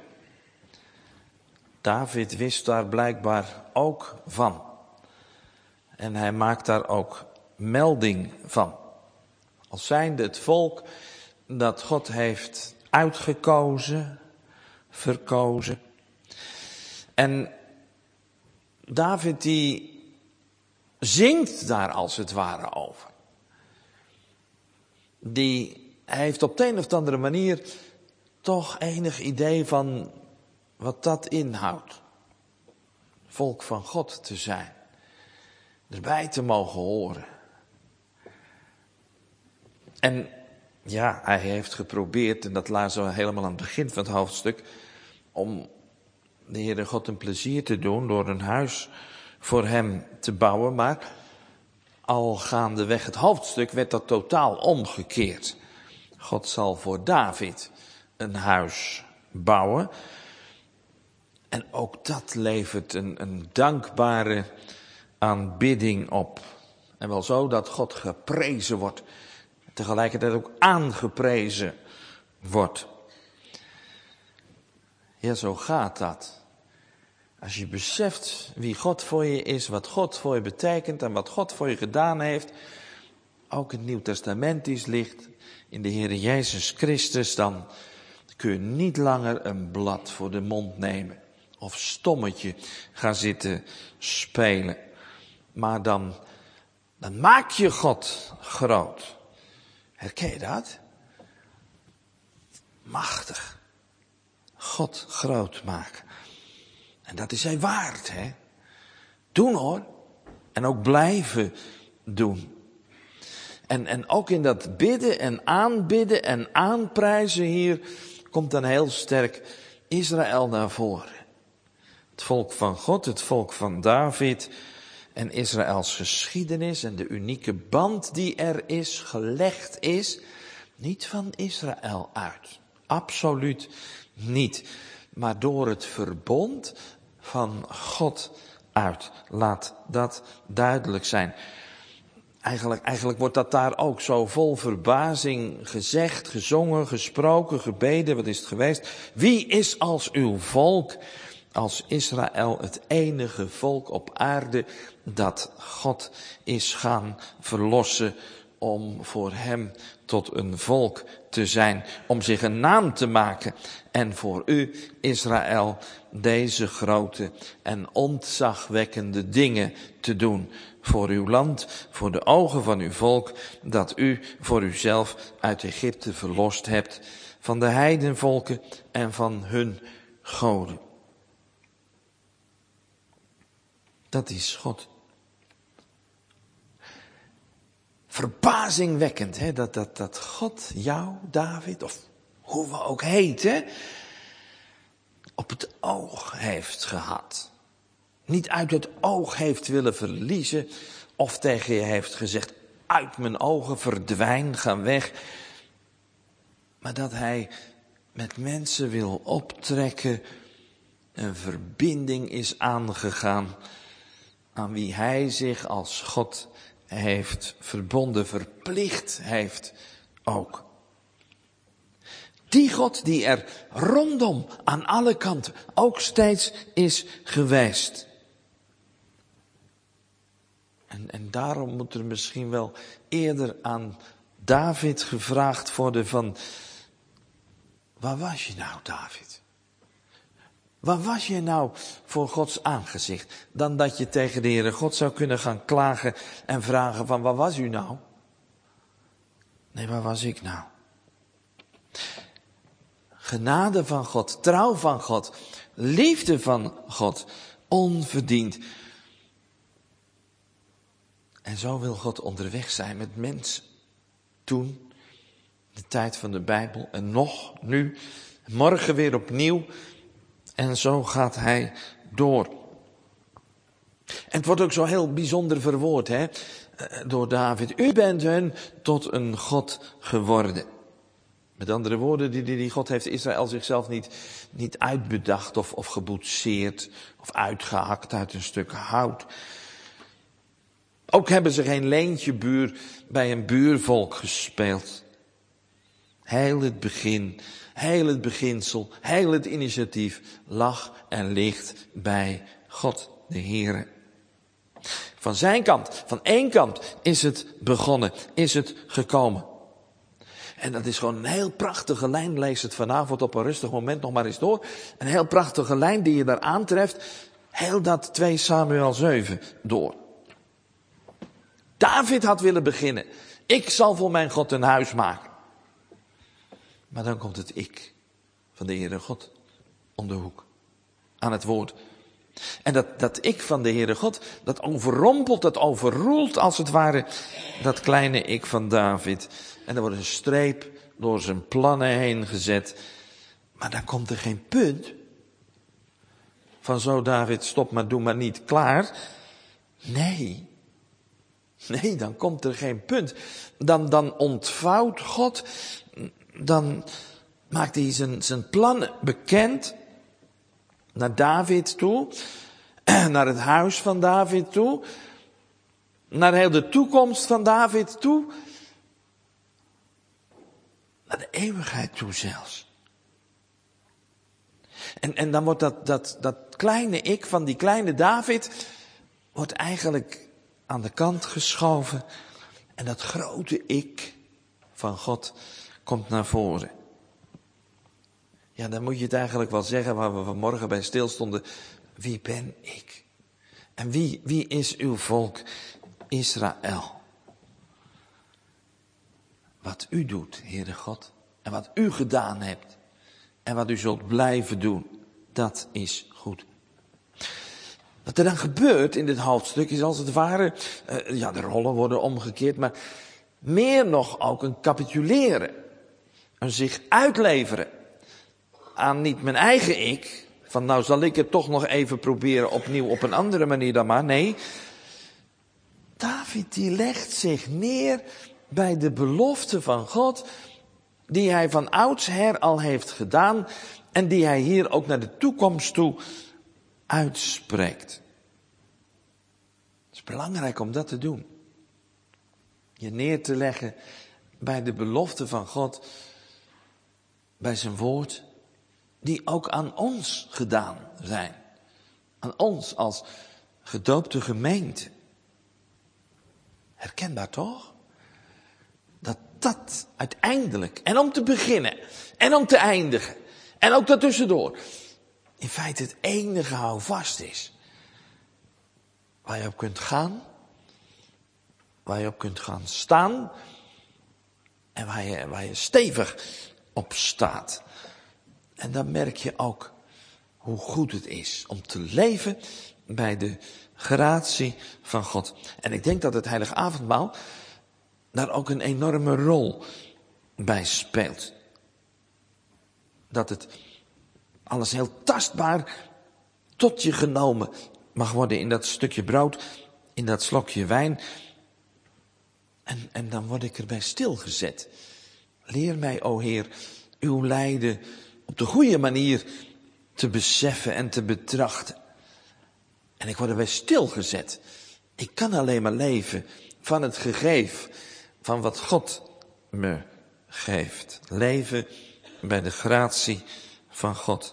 David wist daar blijkbaar ook van. En hij maakt daar ook melding van. Als zijnde het volk dat God heeft uitgekozen, verkozen. En David die zingt daar als het ware over. Die heeft op de een of andere manier toch enig idee van wat dat inhoudt. Volk van God te zijn. Erbij te mogen horen. En ja, hij heeft geprobeerd, en dat lazen we helemaal aan het begin van het hoofdstuk, om de Heere God een plezier te doen door een huis voor hem te bouwen. Maar al gaandeweg het hoofdstuk werd dat totaal omgekeerd. God zal voor David een huis bouwen. En ook dat levert een, een dankbare aanbidding op. En wel zo dat God geprezen wordt. Tegelijkertijd ook aangeprezen wordt. Ja, zo gaat dat. Als je beseft wie God voor je is, wat God voor je betekent en wat God voor je gedaan heeft, ook het Nieuw Testamentisch ligt in de Heer Jezus Christus, dan kun je niet langer een blad voor de mond nemen of stommetje gaan zitten spelen. Maar dan, dan maak je God groot. Herken je dat? Machtig. God groot maken. En dat is hij waard, hè? Doen hoor. En ook blijven doen. En, en ook in dat bidden en aanbidden en aanprijzen hier komt dan heel sterk Israël naar voren. Het volk van God, het volk van David en Israëls geschiedenis en de unieke band die er is, gelegd is, niet van Israël uit. Absoluut niet. Maar door het verbond van God uit. Laat dat duidelijk zijn. Eigenlijk, eigenlijk wordt dat daar ook zo vol verbazing gezegd, gezongen, gesproken, gebeden. Wat is het geweest? Wie is als uw volk, als Israël, het enige volk op aarde dat God is gaan verlossen om voor hem tot een volk te zijn, om zich een naam te maken en voor u, Israël, deze grote en ontzagwekkende dingen te doen voor uw land, voor de ogen van uw volk, dat u voor uzelf uit Egypte verlost hebt van de heidenvolken en van hun goden. Dat is God. Verbazingwekkend, hè, dat, dat, dat God jou, David, of hoe we ook heten, op het oog heeft gehad. Niet uit het oog heeft willen verliezen, of tegen je heeft gezegd, uit mijn ogen, verdwijn, ga weg. Maar dat hij met mensen wil optrekken, een verbinding is aangegaan, aan wie hij zich als God heeft verbonden, verplicht heeft ook. Die God die er rondom aan alle kanten ook steeds is geweest. En, en daarom moet er misschien wel eerder aan David gevraagd worden van, waar was je nou, David? Waar was je nou voor Gods aangezicht? Dan dat je tegen de Heere God zou kunnen gaan klagen en vragen van, waar was u nou? Nee, waar was ik nou? Genade van God, trouw van God, liefde van God, onverdiend. En zo wil God onderweg zijn met mensen. Toen, de tijd van de Bijbel, en nog, nu, morgen weer opnieuw. En zo gaat hij door. En het wordt ook zo heel bijzonder verwoord, hè, door David. U bent hun tot een God geworden. Met andere woorden, die, die, die God heeft Israël zichzelf niet, niet uitbedacht of, of geboetseerd of uitgehakt uit een stuk hout. Ook hebben ze geen leentjebuur bij een buurvolk gespeeld. Heel het begin, heel het beginsel, heel het initiatief lag en ligt bij God, de Heere. Van zijn kant, van één kant is het begonnen, is het gekomen. En dat is gewoon een heel prachtige lijn, lees het vanavond op een rustig moment nog maar eens door. Een heel prachtige lijn die je daar aantreft, heel dat twee Samuel zeven door. David had willen beginnen. Ik zal voor mijn God een huis maken. Maar dan komt het ik van de Heere God om de hoek. Aan het woord. En dat, dat ik van de Heere God, dat overrompelt, dat overroelt als het ware dat kleine ik van David. En er wordt een streep door zijn plannen heen gezet. Maar dan komt er geen punt. Van zo David, stop maar, doe maar niet, klaar. Nee. Nee, dan komt er geen punt. Dan, dan ontvouwt God, dan maakt hij zijn, zijn plannen bekend naar David toe, naar het huis van David toe, naar heel de toekomst van David toe, naar de eeuwigheid toe zelfs. En, en dan wordt dat, dat, dat kleine ik van die kleine David, wordt eigenlijk aan de kant geschoven. En dat grote ik van God komt naar voren. Ja, dan moet je het eigenlijk wel zeggen waar we vanmorgen bij stilstonden. Wie ben ik? En wie, wie is uw volk Israël? Wat u doet, Heere God, en wat u gedaan hebt, en wat u zult blijven doen, dat is goed. Wat er dan gebeurt in dit hoofdstuk is als het ware, uh, ja, de rollen worden omgekeerd, maar meer nog ook een capituleren. Een zich uitleveren aan niet mijn eigen ik, van nou zal ik het toch nog even proberen opnieuw op een andere manier dan maar. Nee, David die legt zich neer bij de belofte van God, die hij van oudsher al heeft gedaan en die hij hier ook naar de toekomst toe uitspreekt. Het is belangrijk om dat te doen. Je neer te leggen bij de belofte van God, bij zijn woord, die ook aan ons gedaan zijn. Aan ons als gedoopte gemeente. Herkenbaar toch? Dat dat uiteindelijk, en om te beginnen, en om te eindigen, en ook daartussendoor, in feite het enige houvast is. Waar je op kunt gaan, waar je op kunt gaan staan, en waar je, waar je stevig op staat. En dan merk je ook hoe goed het is om te leven bij de gratie van God. En ik denk dat het heilige avondmaal daar ook een enorme rol bij speelt. Dat het alles heel tastbaar tot je genomen mag worden in dat stukje brood, in dat slokje wijn. En, en dan word ik erbij stilgezet. Leer mij, o Heer, uw lijden op de goede manier te beseffen en te betrachten. En ik word erbij stilgezet. Ik kan alleen maar leven van het gegeef, van wat God me geeft. Leven bij de gratie van God.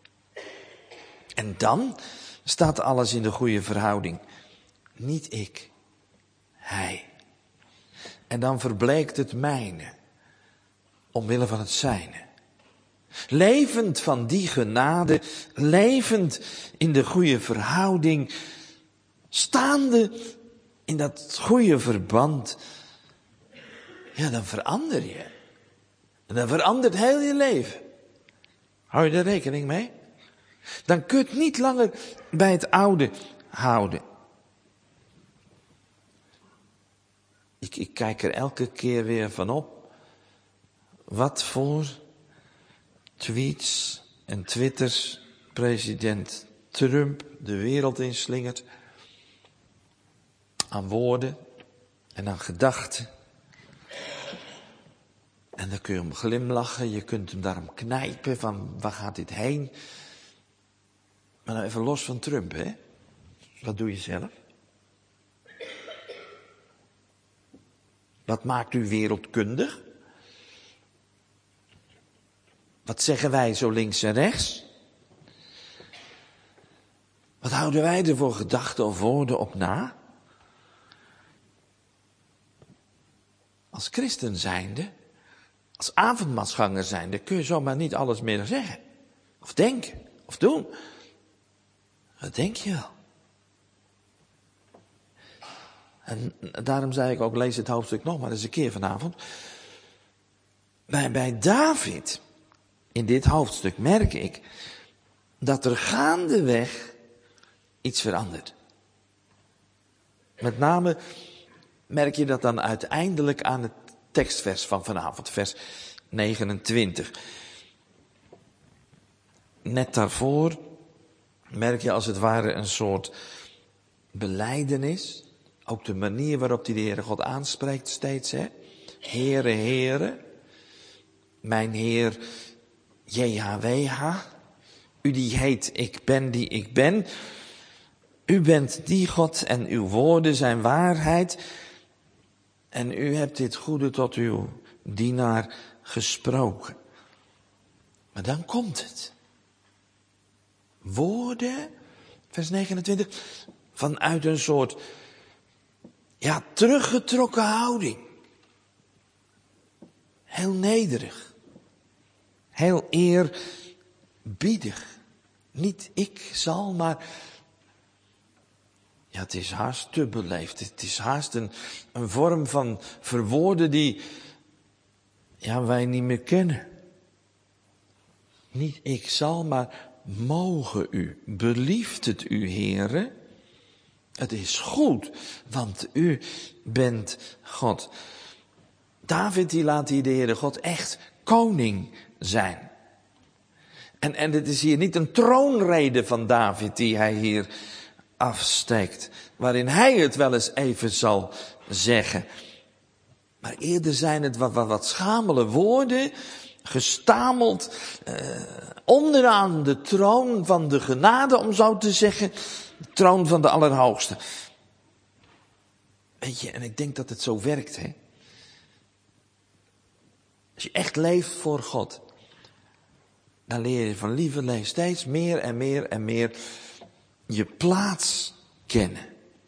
En dan staat alles in de goede verhouding. Niet ik, hij. En dan verbleekt het mijne, omwille van het zijne. Levend van die genade, levend in de goede verhouding, staande in dat goede verband, ja, dan verander je. En dan verandert heel je leven. Hou je er rekening mee? Dan kun je het niet langer bij het oude houden. Ik, ik kijk er elke keer weer van op. Wat voor tweets en twitters president Trump de wereld inslingert. Aan woorden en aan gedachten. En dan kun je hem glimlachen, je kunt hem daarom knijpen van waar gaat dit heen. Maar nou even los van Trump, hè. Wat doe je zelf? Wat maakt u wereldkundig? Wat zeggen wij zo links en rechts? Wat houden wij er voor gedachten of woorden op na? Als christen zijnde, als avondmaalsganger zijnde, kun je zomaar niet alles meer zeggen. Of denken, of doen. Wat denk je wel? En daarom zei ik ook, lees het hoofdstuk nog maar eens een keer vanavond. Bij, bij David, in dit hoofdstuk, merk ik dat er gaandeweg iets verandert. Met name merk je dat dan uiteindelijk aan het tekstvers van vanavond, vers negenentwintig. Net daarvoor merk je als het ware een soort belijdenis. Ook de manier waarop hij de Heere God aanspreekt steeds, hè. Heere, Heere, mijn Heer J H W H, u die heet ik ben die ik ben. U bent die God en uw woorden zijn waarheid. En u hebt dit goede tot uw dienaar gesproken. Maar dan komt het. Woorden, vers negenentwintig, vanuit een soort, ja, teruggetrokken houding. Heel nederig. Heel eerbiedig. Niet ik zal, maar ja, het is haast te beleefd. Het is haast een, een vorm van verwoorden die ja, wij niet meer kennen. Niet ik zal, maar mogen u. Belieft het u, Heere? Het is goed, want u bent God. David die laat hier de Heere God echt koning zijn. En, en het is hier niet een troonrede van David die hij hier afsteekt, waarin hij het wel eens even zal zeggen. Maar eerder zijn het wat, wat, wat schamele woorden, gestameld, eh, onderaan de troon van de genade, om zo te zeggen, de troon van de Allerhoogste. Weet je, en ik denk dat het zo werkt, hè. Als je echt leeft voor God, dan leer je van lieverlee steeds meer en meer en meer je plaats kennen.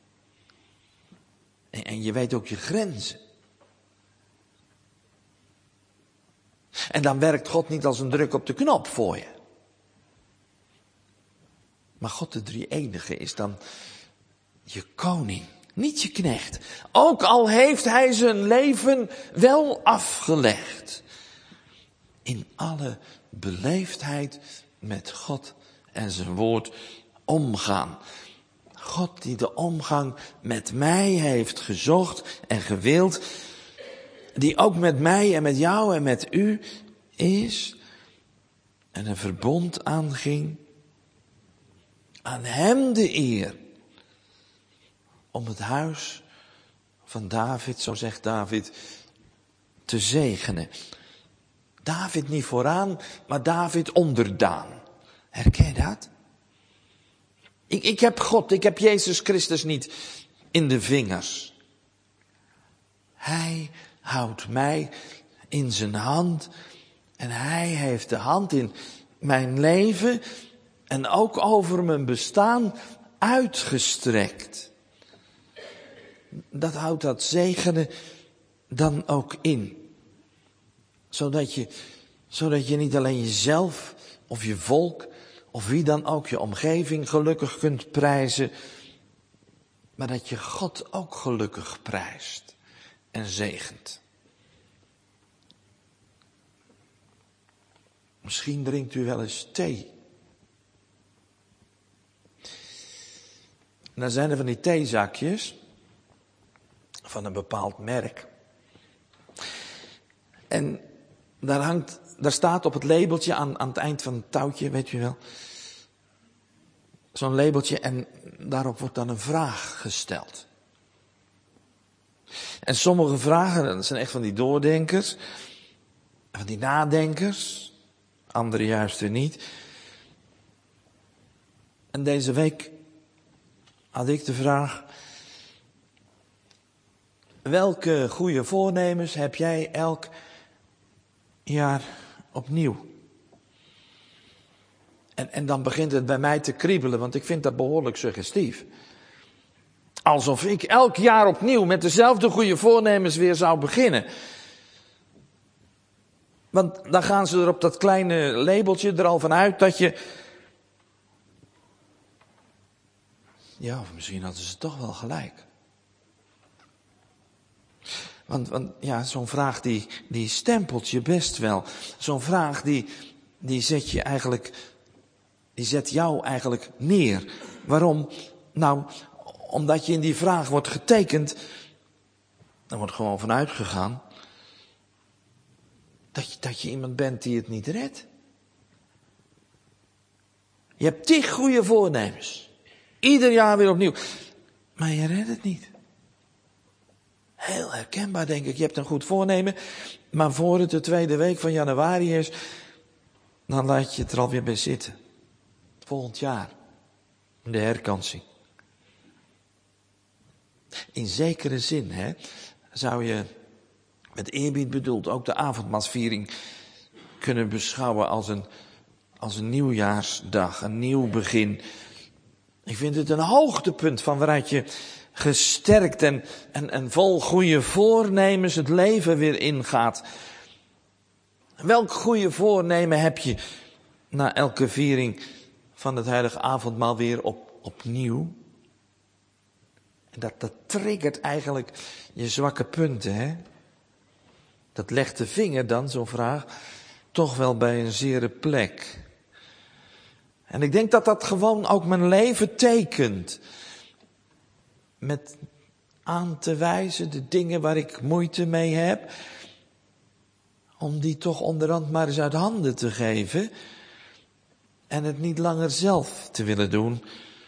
En, en je weet ook je grenzen. En dan werkt God niet als een druk op de knop voor je. Maar God de drie-enige is dan je koning, niet je knecht. Ook al heeft hij zijn leven wel afgelegd. In alle beleefdheid met God en zijn woord omgaan. God die de omgang met mij heeft gezocht en gewild. Die ook met mij en met jou en met u is. En een verbond aanging. Aan hem de eer. Om het huis van David, zo zegt David, te zegenen. David niet vooraan, maar David onderdaan. Herken je dat? Ik, ik heb God, ik heb Jezus Christus niet in de vingers. Hij houdt mij in zijn hand en hij heeft de hand in mijn leven en ook over mijn bestaan uitgestrekt. Dat houdt dat zegenen dan ook in. Zodat je, zodat je niet alleen jezelf of je volk of wie dan ook je omgeving gelukkig kunt prijzen, maar dat je God ook gelukkig prijst en zegent. Misschien drinkt u wel eens thee. En dan zijn er van die theezakjes van een bepaald merk. En daar hangt, daar staat op het labeltje aan, aan het eind van het touwtje, weet je wel. Zo'n labeltje en daarop wordt dan een vraag gesteld. En sommige vragen, dat zijn echt van die doordenkers, van die nadenkers, andere juist weer niet. En deze week had ik de vraag: welke goede voornemens heb jij elk jaar opnieuw? En, en dan begint het bij mij te kriebelen, want ik vind dat behoorlijk suggestief. Alsof ik elk jaar opnieuw met dezelfde goede voornemens weer zou beginnen. Want dan gaan ze er op dat kleine labeltje er al van uit dat je... Ja, of misschien hadden ze toch wel gelijk. Want, want ja, zo'n vraag die, die stempelt je best wel. Zo'n vraag die, die zet je eigenlijk, die zet jou eigenlijk neer. Waarom? Nou, omdat je in die vraag wordt getekend, er wordt gewoon vanuit gegaan, dat je, dat je iemand bent die het niet redt. Je hebt tig goede voornemens. Ieder jaar weer opnieuw. Maar je redt het niet. Heel herkenbaar, denk ik. Je hebt een goed voornemen, maar voor het de tweede week van januari is, dan laat je het er alweer bij zitten. Volgend jaar. De herkansing. In zekere zin, hè, zou je met eerbied bedoeld ook de avondmaalsviering kunnen beschouwen als een, als een nieuwjaarsdag, een nieuw begin. Ik vind het een hoogtepunt van waaruit je gesterkt en, en, en vol goede voornemens het leven weer ingaat. Welk goede voornemen heb je na elke viering van het heilige avondmaal weer op, opnieuw? En dat, dat triggert eigenlijk je zwakke punten, hè? Dat legt de vinger dan, zo'n vraag, toch wel bij een zere plek. En ik denk dat dat gewoon ook mijn leven tekent. Met aan te wijzen de dingen waar ik moeite mee heb, om die toch onderhand maar eens uit handen te geven en het niet langer zelf te willen doen.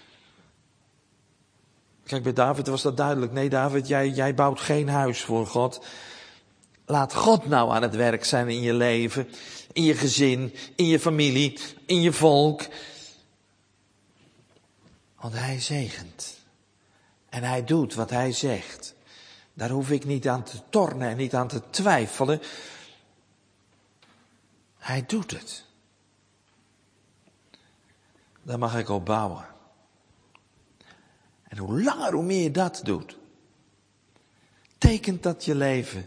Kijk, bij David was dat duidelijk. Nee, David, jij, jij bouwt geen huis voor God. Laat God nou aan het werk zijn in je leven, in je gezin, in je familie, in je volk. Want hij zegent. En hij doet wat hij zegt. Daar hoef ik niet aan te tornen en niet aan te twijfelen. Hij doet het. Daar mag ik op bouwen. En hoe langer, hoe meer je dat doet, tekent dat je leven.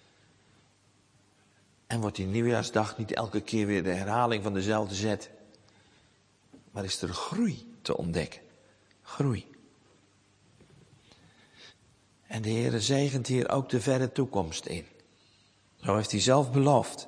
En wordt die nieuwjaarsdag niet elke keer weer de herhaling van dezelfde zet. Maar is er groei te ontdekken. Groei. En de Heere zegent hier ook de verre toekomst in. Zo heeft hij zelf beloofd.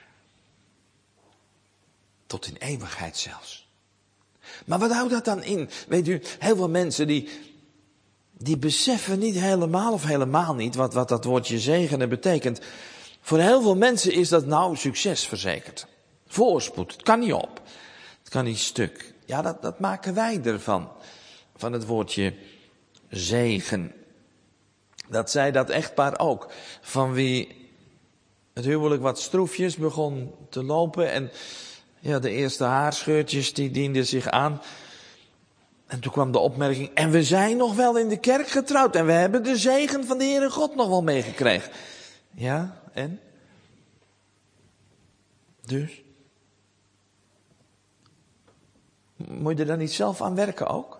Tot in eeuwigheid zelfs. Maar wat houdt dat dan in? Weet u, heel veel mensen die, die beseffen niet helemaal of helemaal niet wat, wat dat woordje zegenen betekent. Voor heel veel mensen is dat nou succes verzekerd. Voorspoed, het kan niet op. Het kan niet stuk. Ja, dat, dat maken wij ervan. Van het woordje zegen. Dat zei dat echtpaar ook. Van wie het huwelijk wat stroefjes begon te lopen. En ja, de eerste haarscheurtjes die dienden zich aan. En toen kwam de opmerking: en we zijn nog wel in de kerk getrouwd. En we hebben de zegen van de Heere God nog wel meegekregen. Ja, en? Dus? Moet je er dan niet zelf aan werken ook?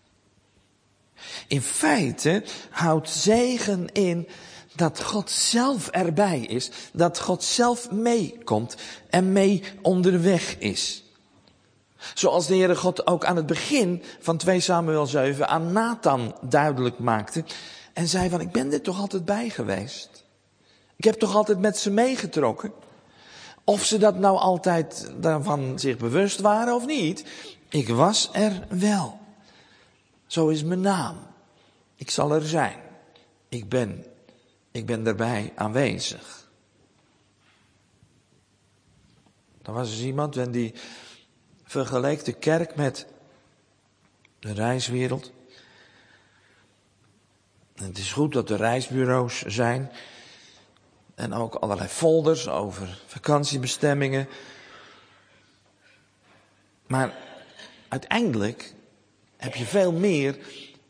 In feite houdt zegen in dat God zelf erbij is. Dat God zelf meekomt en mee onderweg is. Zoals de Heere God ook aan het begin van twee Samuel zeven aan Nathan duidelijk maakte. En zei van: ik ben er toch altijd bij geweest. Ik heb toch altijd met ze meegetrokken. Of ze dat nou altijd daarvan zich bewust waren of niet. Ik was er wel. Zo is mijn naam. Ik zal er zijn. ik ben, ik ben daarbij aanwezig. Er was dus iemand en die vergeleek de kerk met de reiswereld. En het is goed dat er reisbureaus zijn. En ook allerlei folders over vakantiebestemmingen. Maar uiteindelijk heb je veel meer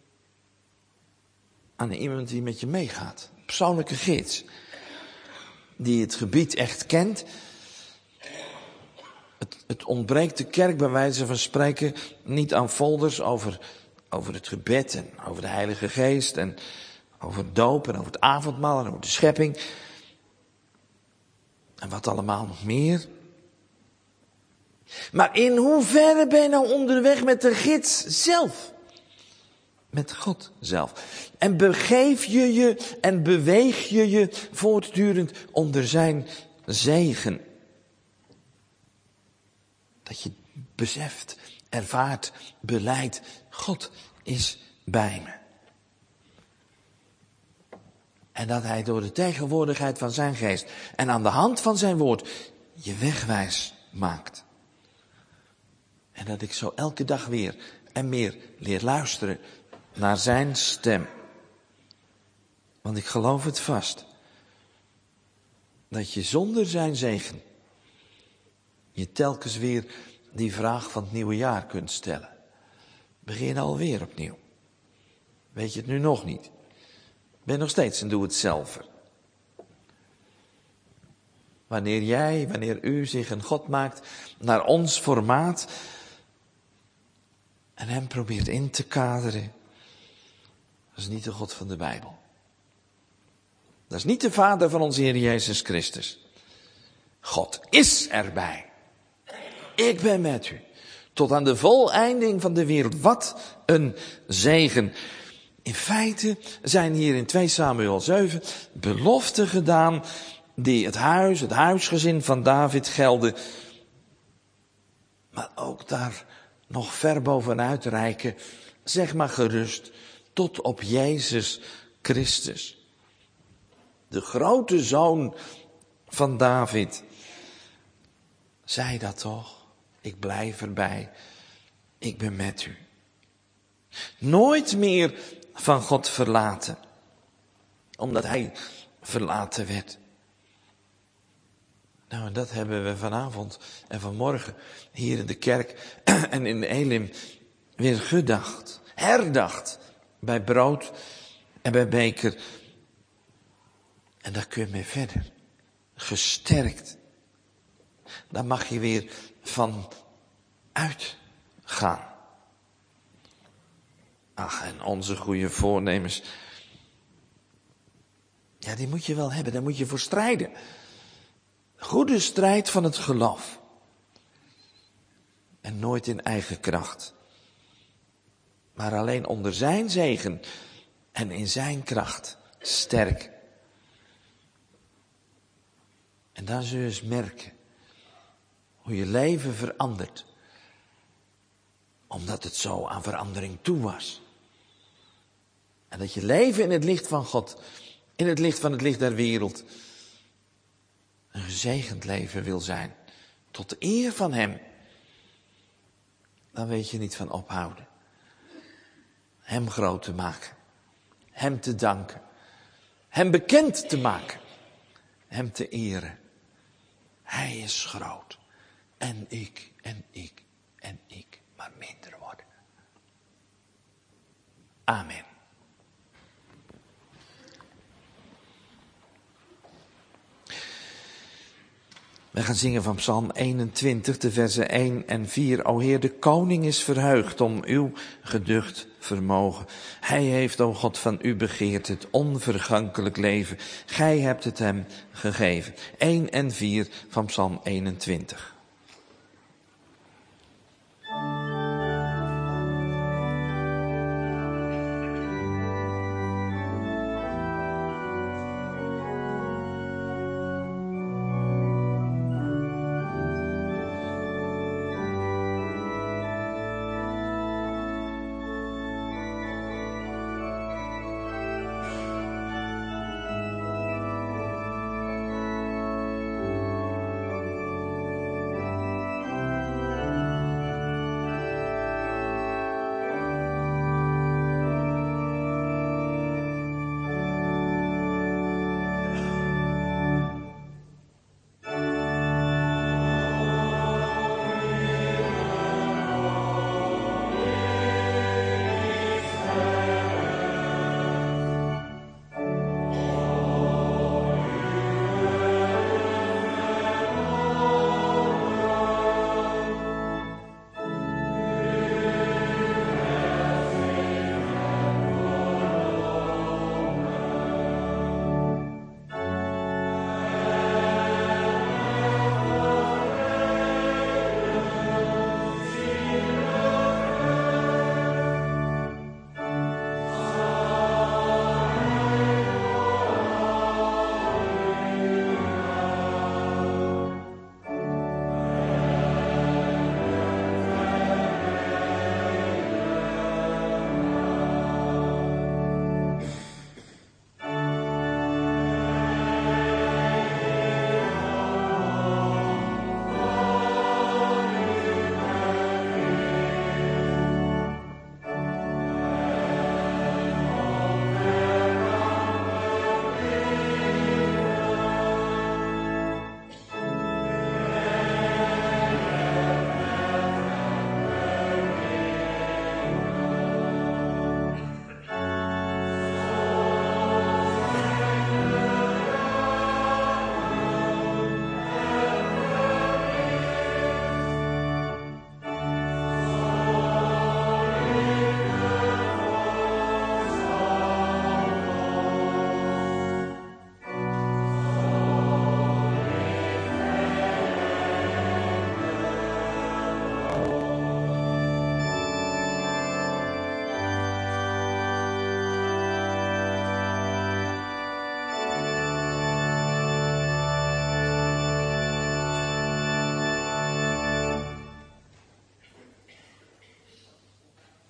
aan iemand die met je meegaat. Een persoonlijke gids. Die het gebied echt kent. Het, het ontbreekt de kerk bij wijze van spreken niet aan folders over, over het gebed en over de Heilige Geest en over doop en over het avondmaal en over de schepping. En wat allemaal nog meer. Maar in hoeverre ben je nou onderweg met de gids zelf? Met God zelf. En begeef je je en beweeg je je voortdurend onder zijn zegen. Dat je beseft, ervaart, belijdt, God is bij me. En dat hij door de tegenwoordigheid van zijn geest en aan de hand van zijn woord je wegwijs maakt. En dat ik zo elke dag weer en meer leer luisteren naar zijn stem. Want ik geloof het vast. Dat je zonder zijn zegen je telkens weer die vraag van het nieuwe jaar kunt stellen. Begin alweer opnieuw. Weet je het nu nog niet? Ben nog steeds een doe-het-zelver. Wanneer jij, wanneer u zich een God maakt naar ons formaat en hem probeert in te kaderen, dat is niet de God van de Bijbel. Dat is niet de Vader van onze Heer Jezus Christus. God is erbij. Ik ben met u. Tot aan de voleinding van de wereld. Wat een zegen. In feite zijn hier in twee Samuel zeven beloften gedaan die het huis, het huisgezin van David gelden. Maar ook daar nog ver bovenuit reiken. Zeg maar gerust tot op Jezus Christus. De grote zoon van David. Zei dat toch? Ik blijf erbij. Ik ben met u. Nooit meer van God verlaten. Omdat hij verlaten werd. Nou, en dat hebben we vanavond en vanmorgen hier in de kerk en in de Elim weer gedacht. Herdacht. Bij brood en bij beker. En daar kun je mee verder. Gesterkt. Daar mag je weer van uitgaan. Ach, en onze goede voornemens. Ja, die moet je wel hebben. Daar moet je voor strijden. Goede strijd van het geloof. En nooit in eigen kracht. Maar alleen onder zijn zegen. En in zijn kracht. Sterk. En dan zul je eens merken. Hoe je leven verandert. Omdat het zo aan verandering toe was. En dat je leven in het licht van God. In het licht van het licht der wereld. Een gezegend leven wil zijn. Tot de eer van hem. Dan weet je niet van ophouden. Hem groot te maken. Hem te danken. Hem bekend te maken. Hem te eren. Hij is groot. En ik, en ik, en ik maar minder worden. Amen. We gaan zingen van Psalm eenentwintig, de versen één en vier. O Heer, de koning is verheugd om uw geducht vermogen. Hij heeft, o God, van u begeerd het onvergankelijk leven. Gij hebt het hem gegeven. één en vier van Psalm eenentwintig.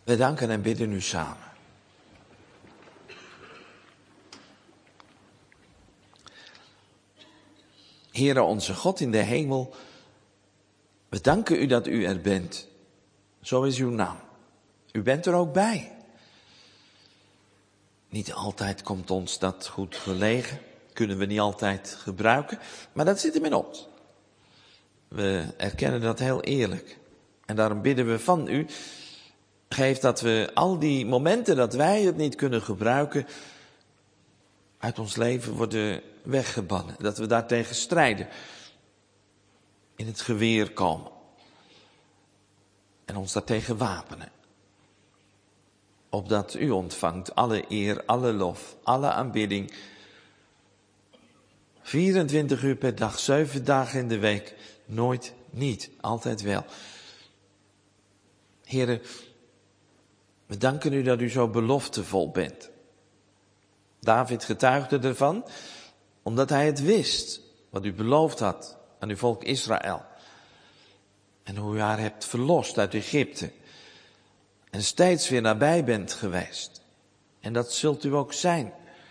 We danken en bidden u samen. Heere onze God in de hemel, we danken u dat u er bent. Zo is uw naam. U bent er ook bij. Niet altijd komt ons dat goed gelegen, kunnen we niet altijd gebruiken, maar dat zit hem in ons. We erkennen dat heel eerlijk. En daarom bidden we van u, geef dat we al die momenten dat wij het niet kunnen gebruiken, uit ons leven worden weggebannen. Dat we daartegen strijden, in het geweer komen en ons daartegen wapenen. Opdat u ontvangt alle eer, alle lof, alle aanbidding. vierentwintig uur per dag, zeven dagen in de week. Nooit niet, altijd wel. Heren, we danken u dat u zo beloftevol bent. David getuigde ervan, omdat hij het wist, wat u beloofd had aan uw volk Israël. En hoe u haar hebt verlost uit Egypte. En steeds weer nabij bent geweest. En dat zult u ook zijn.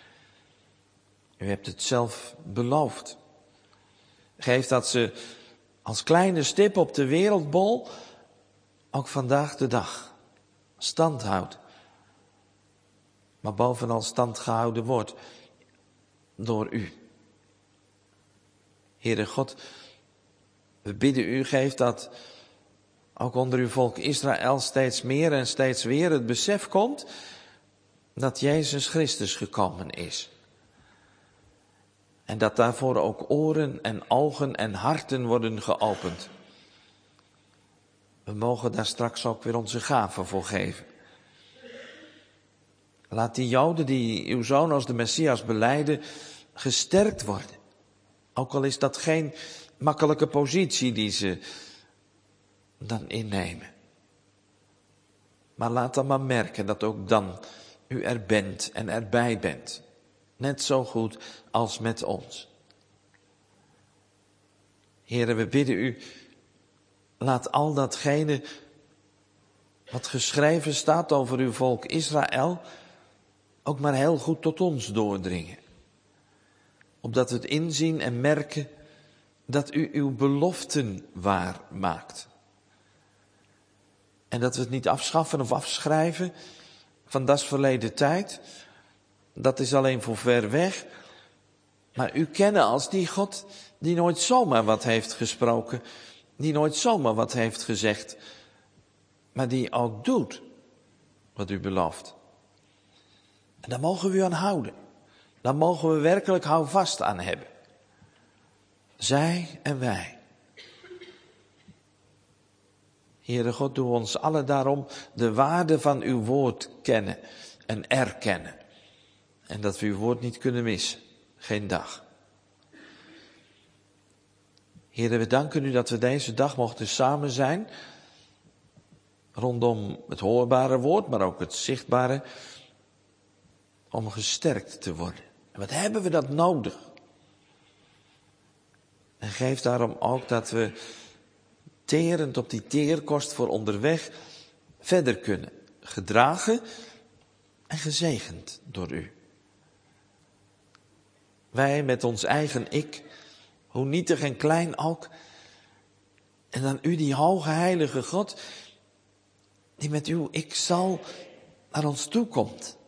U hebt het zelf beloofd. Geef dat ze als kleine stip op de wereldbol ook vandaag de dag stand houdt. Maar bovenal stand gehouden wordt door u. Heere God, we bidden u, geef dat ook onder uw volk Israël steeds meer en steeds weer het besef komt dat Jezus Christus gekomen is. En dat daarvoor ook oren en ogen en harten worden geopend. We mogen daar straks ook weer onze gaven voor geven. Laat die Joden die uw zoon als de Messias belijden, gesterkt worden. Ook al is dat geen makkelijke positie die ze dan innemen. Maar laat dan maar merken dat ook dan u er bent en erbij bent. Net zo goed als met ons. Here, we bidden u, laat al datgene wat geschreven staat over uw volk Israël ook maar heel goed tot ons doordringen. Opdat we het inzien en merken dat u uw beloften waar maakt. En dat we het niet afschaffen of afschrijven van dat is verleden tijd. Dat is alleen voor ver weg. Maar u kennen als die God die nooit zomaar wat heeft gesproken. Die nooit zomaar wat heeft gezegd. Maar die ook doet wat u belooft. En daar mogen we u aan houden. Daar mogen we werkelijk houvast aan hebben. Zij en wij. Heere God, doe ons alle daarom de waarde van uw woord kennen en erkennen. En dat we uw woord niet kunnen missen. Geen dag. Heere, we danken u dat we deze dag mochten samen zijn. Rondom het hoorbare woord, maar ook het zichtbare. Om gesterkt te worden. En wat hebben we dat nodig? En geef daarom ook dat we terend op die teerkost voor onderweg verder kunnen. Gedragen en gezegend door u. Wij met ons eigen ik, hoe nietig en klein ook. En dan u, die hoge heilige God, die met uw ik zal naar ons toe komt.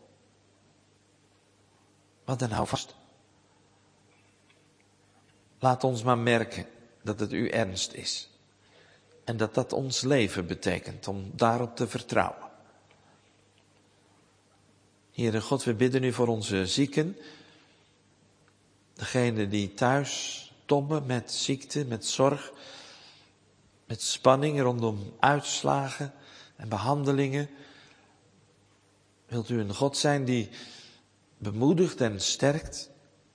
Wat dan hou vast. Laat ons maar merken dat het u ernst is. En dat dat ons leven betekent om daarop te vertrouwen. Heere God, we bidden u voor onze zieken. Degenen die thuis tobben met ziekte, met zorg, met spanning rondom uitslagen en behandelingen. Wilt u een God zijn die bemoedigt en sterkt?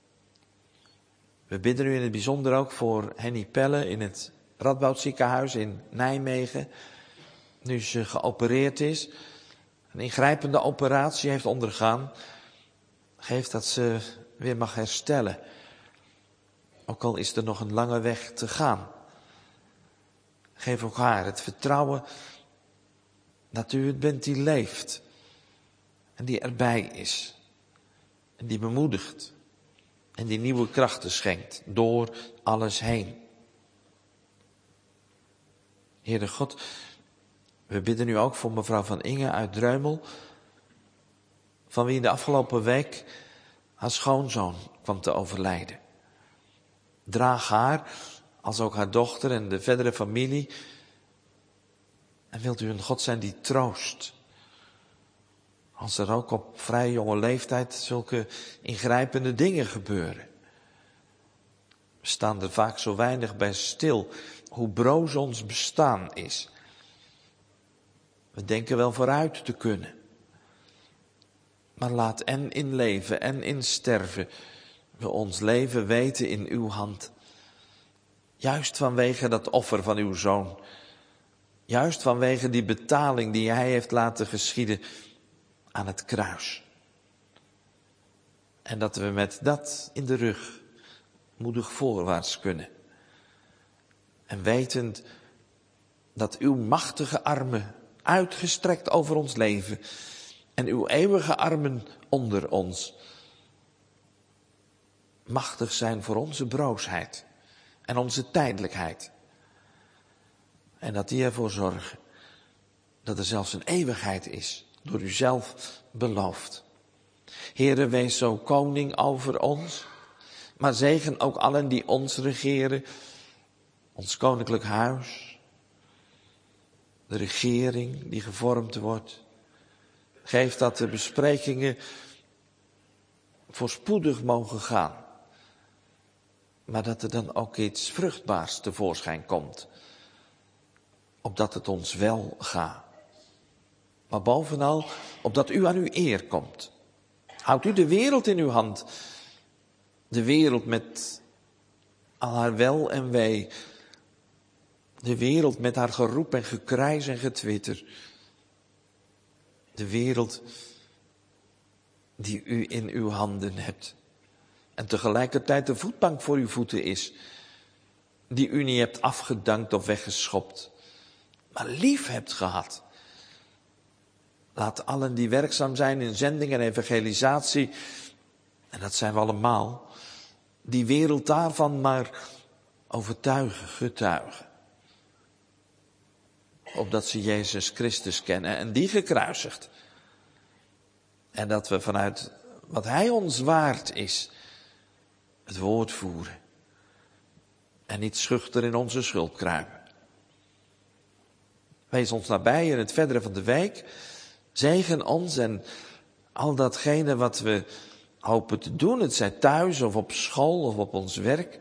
We bidden u in het bijzonder ook voor Henny Pelle in het Radboudziekenhuis in Nijmegen. Nu ze geopereerd is, een ingrijpende operatie heeft ondergaan. Geef dat ze weer mag herstellen. Ook al is er nog een lange weg te gaan. Geef ook haar het vertrouwen Dat u het bent die leeft en die erbij is en die bemoedigt en die nieuwe krachten schenkt door alles heen. Heere God, we bidden u ook voor mevrouw Van Inge uit Dreumel, van wie in de afgelopen week haar schoonzoon kwam te overlijden. Draag haar, als ook haar dochter en de verdere familie. En wilt u een God zijn die troost. Als er ook op vrij jonge leeftijd zulke ingrijpende dingen gebeuren. We staan er vaak zo weinig bij stil, hoe broos ons bestaan is. We denken wel vooruit te kunnen. Maar laat en in leven en in sterven we ons leven weten in uw hand. Juist vanwege dat offer van uw zoon. Juist vanwege die betaling die hij heeft laten geschieden aan het kruis. En dat we met dat in de rug moedig voorwaarts kunnen. En wetend dat uw machtige armen uitgestrekt over ons leven en uw eeuwige armen onder ons machtig zijn voor onze broosheid en onze tijdelijkheid. En dat die ervoor zorgen dat er zelfs een eeuwigheid is, door u zelf beloofd. Heere, wees zo koning over ons, maar zegen ook allen die ons regeren, ons koninklijk huis, de regering die gevormd wordt. Geef dat de besprekingen voorspoedig mogen gaan, maar dat er dan ook iets vruchtbaars tevoorschijn komt, opdat het ons wel gaat. Maar bovenal, opdat u aan uw eer komt. Houdt u de wereld in uw hand, de wereld met al haar wel en wee, de wereld met haar geroep en gekrijs en getwitter, de wereld die u in uw handen hebt en tegelijkertijd de voetbank voor uw voeten is, die u niet hebt afgedankt of weggeschopt, maar lief hebt gehad. Laat allen die werkzaam zijn in zending en evangelisatie, en dat zijn we allemaal, die wereld daarvan maar overtuigen, getuigen. Opdat ze Jezus Christus kennen en die gekruisigd. En dat we vanuit wat Hij ons waard is, het woord voeren. En niet schuchter in onze schulp kruipen. Wees ons nabij in het verdere van de week. Zegen ons en al datgene wat we hopen te doen, het zij thuis of op school of op ons werk.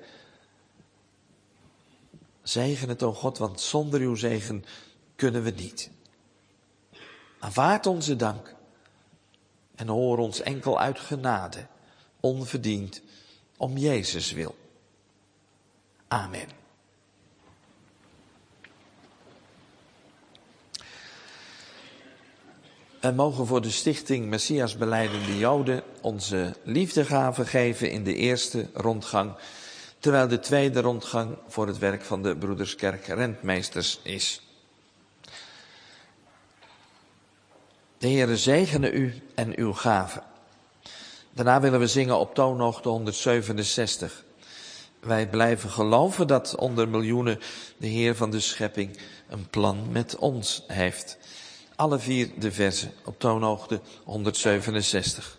Zegen het, o God, want zonder uw zegen kunnen we niet. Aanvaard onze dank en hoor ons enkel uit genade, onverdiend, om Jezus wil. Amen. We mogen voor de stichting Messias belijdende Joden onze liefdegave geven in de eerste rondgang, terwijl de tweede rondgang voor het werk van de Broederskerk Rentmeesters is. De Heere zegene u en uw gave. Daarna willen we zingen op toonhoogte honderdzevenenzestig. Wij blijven geloven dat onder miljoenen de Heer van de schepping een plan met ons heeft. Alle vier de verzen op toonhoogte honderdzevenenzestig.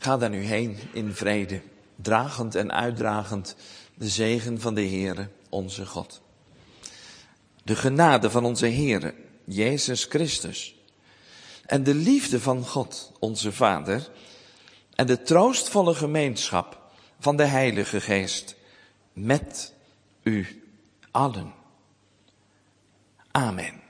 Ga daar nu heen in vrede, dragend en uitdragend de zegen van de Heere, onze God. De genade van onze Heere, Jezus Christus, en de liefde van God, onze Vader, en de troostvolle gemeenschap van de Heilige Geest, met u allen. Amen.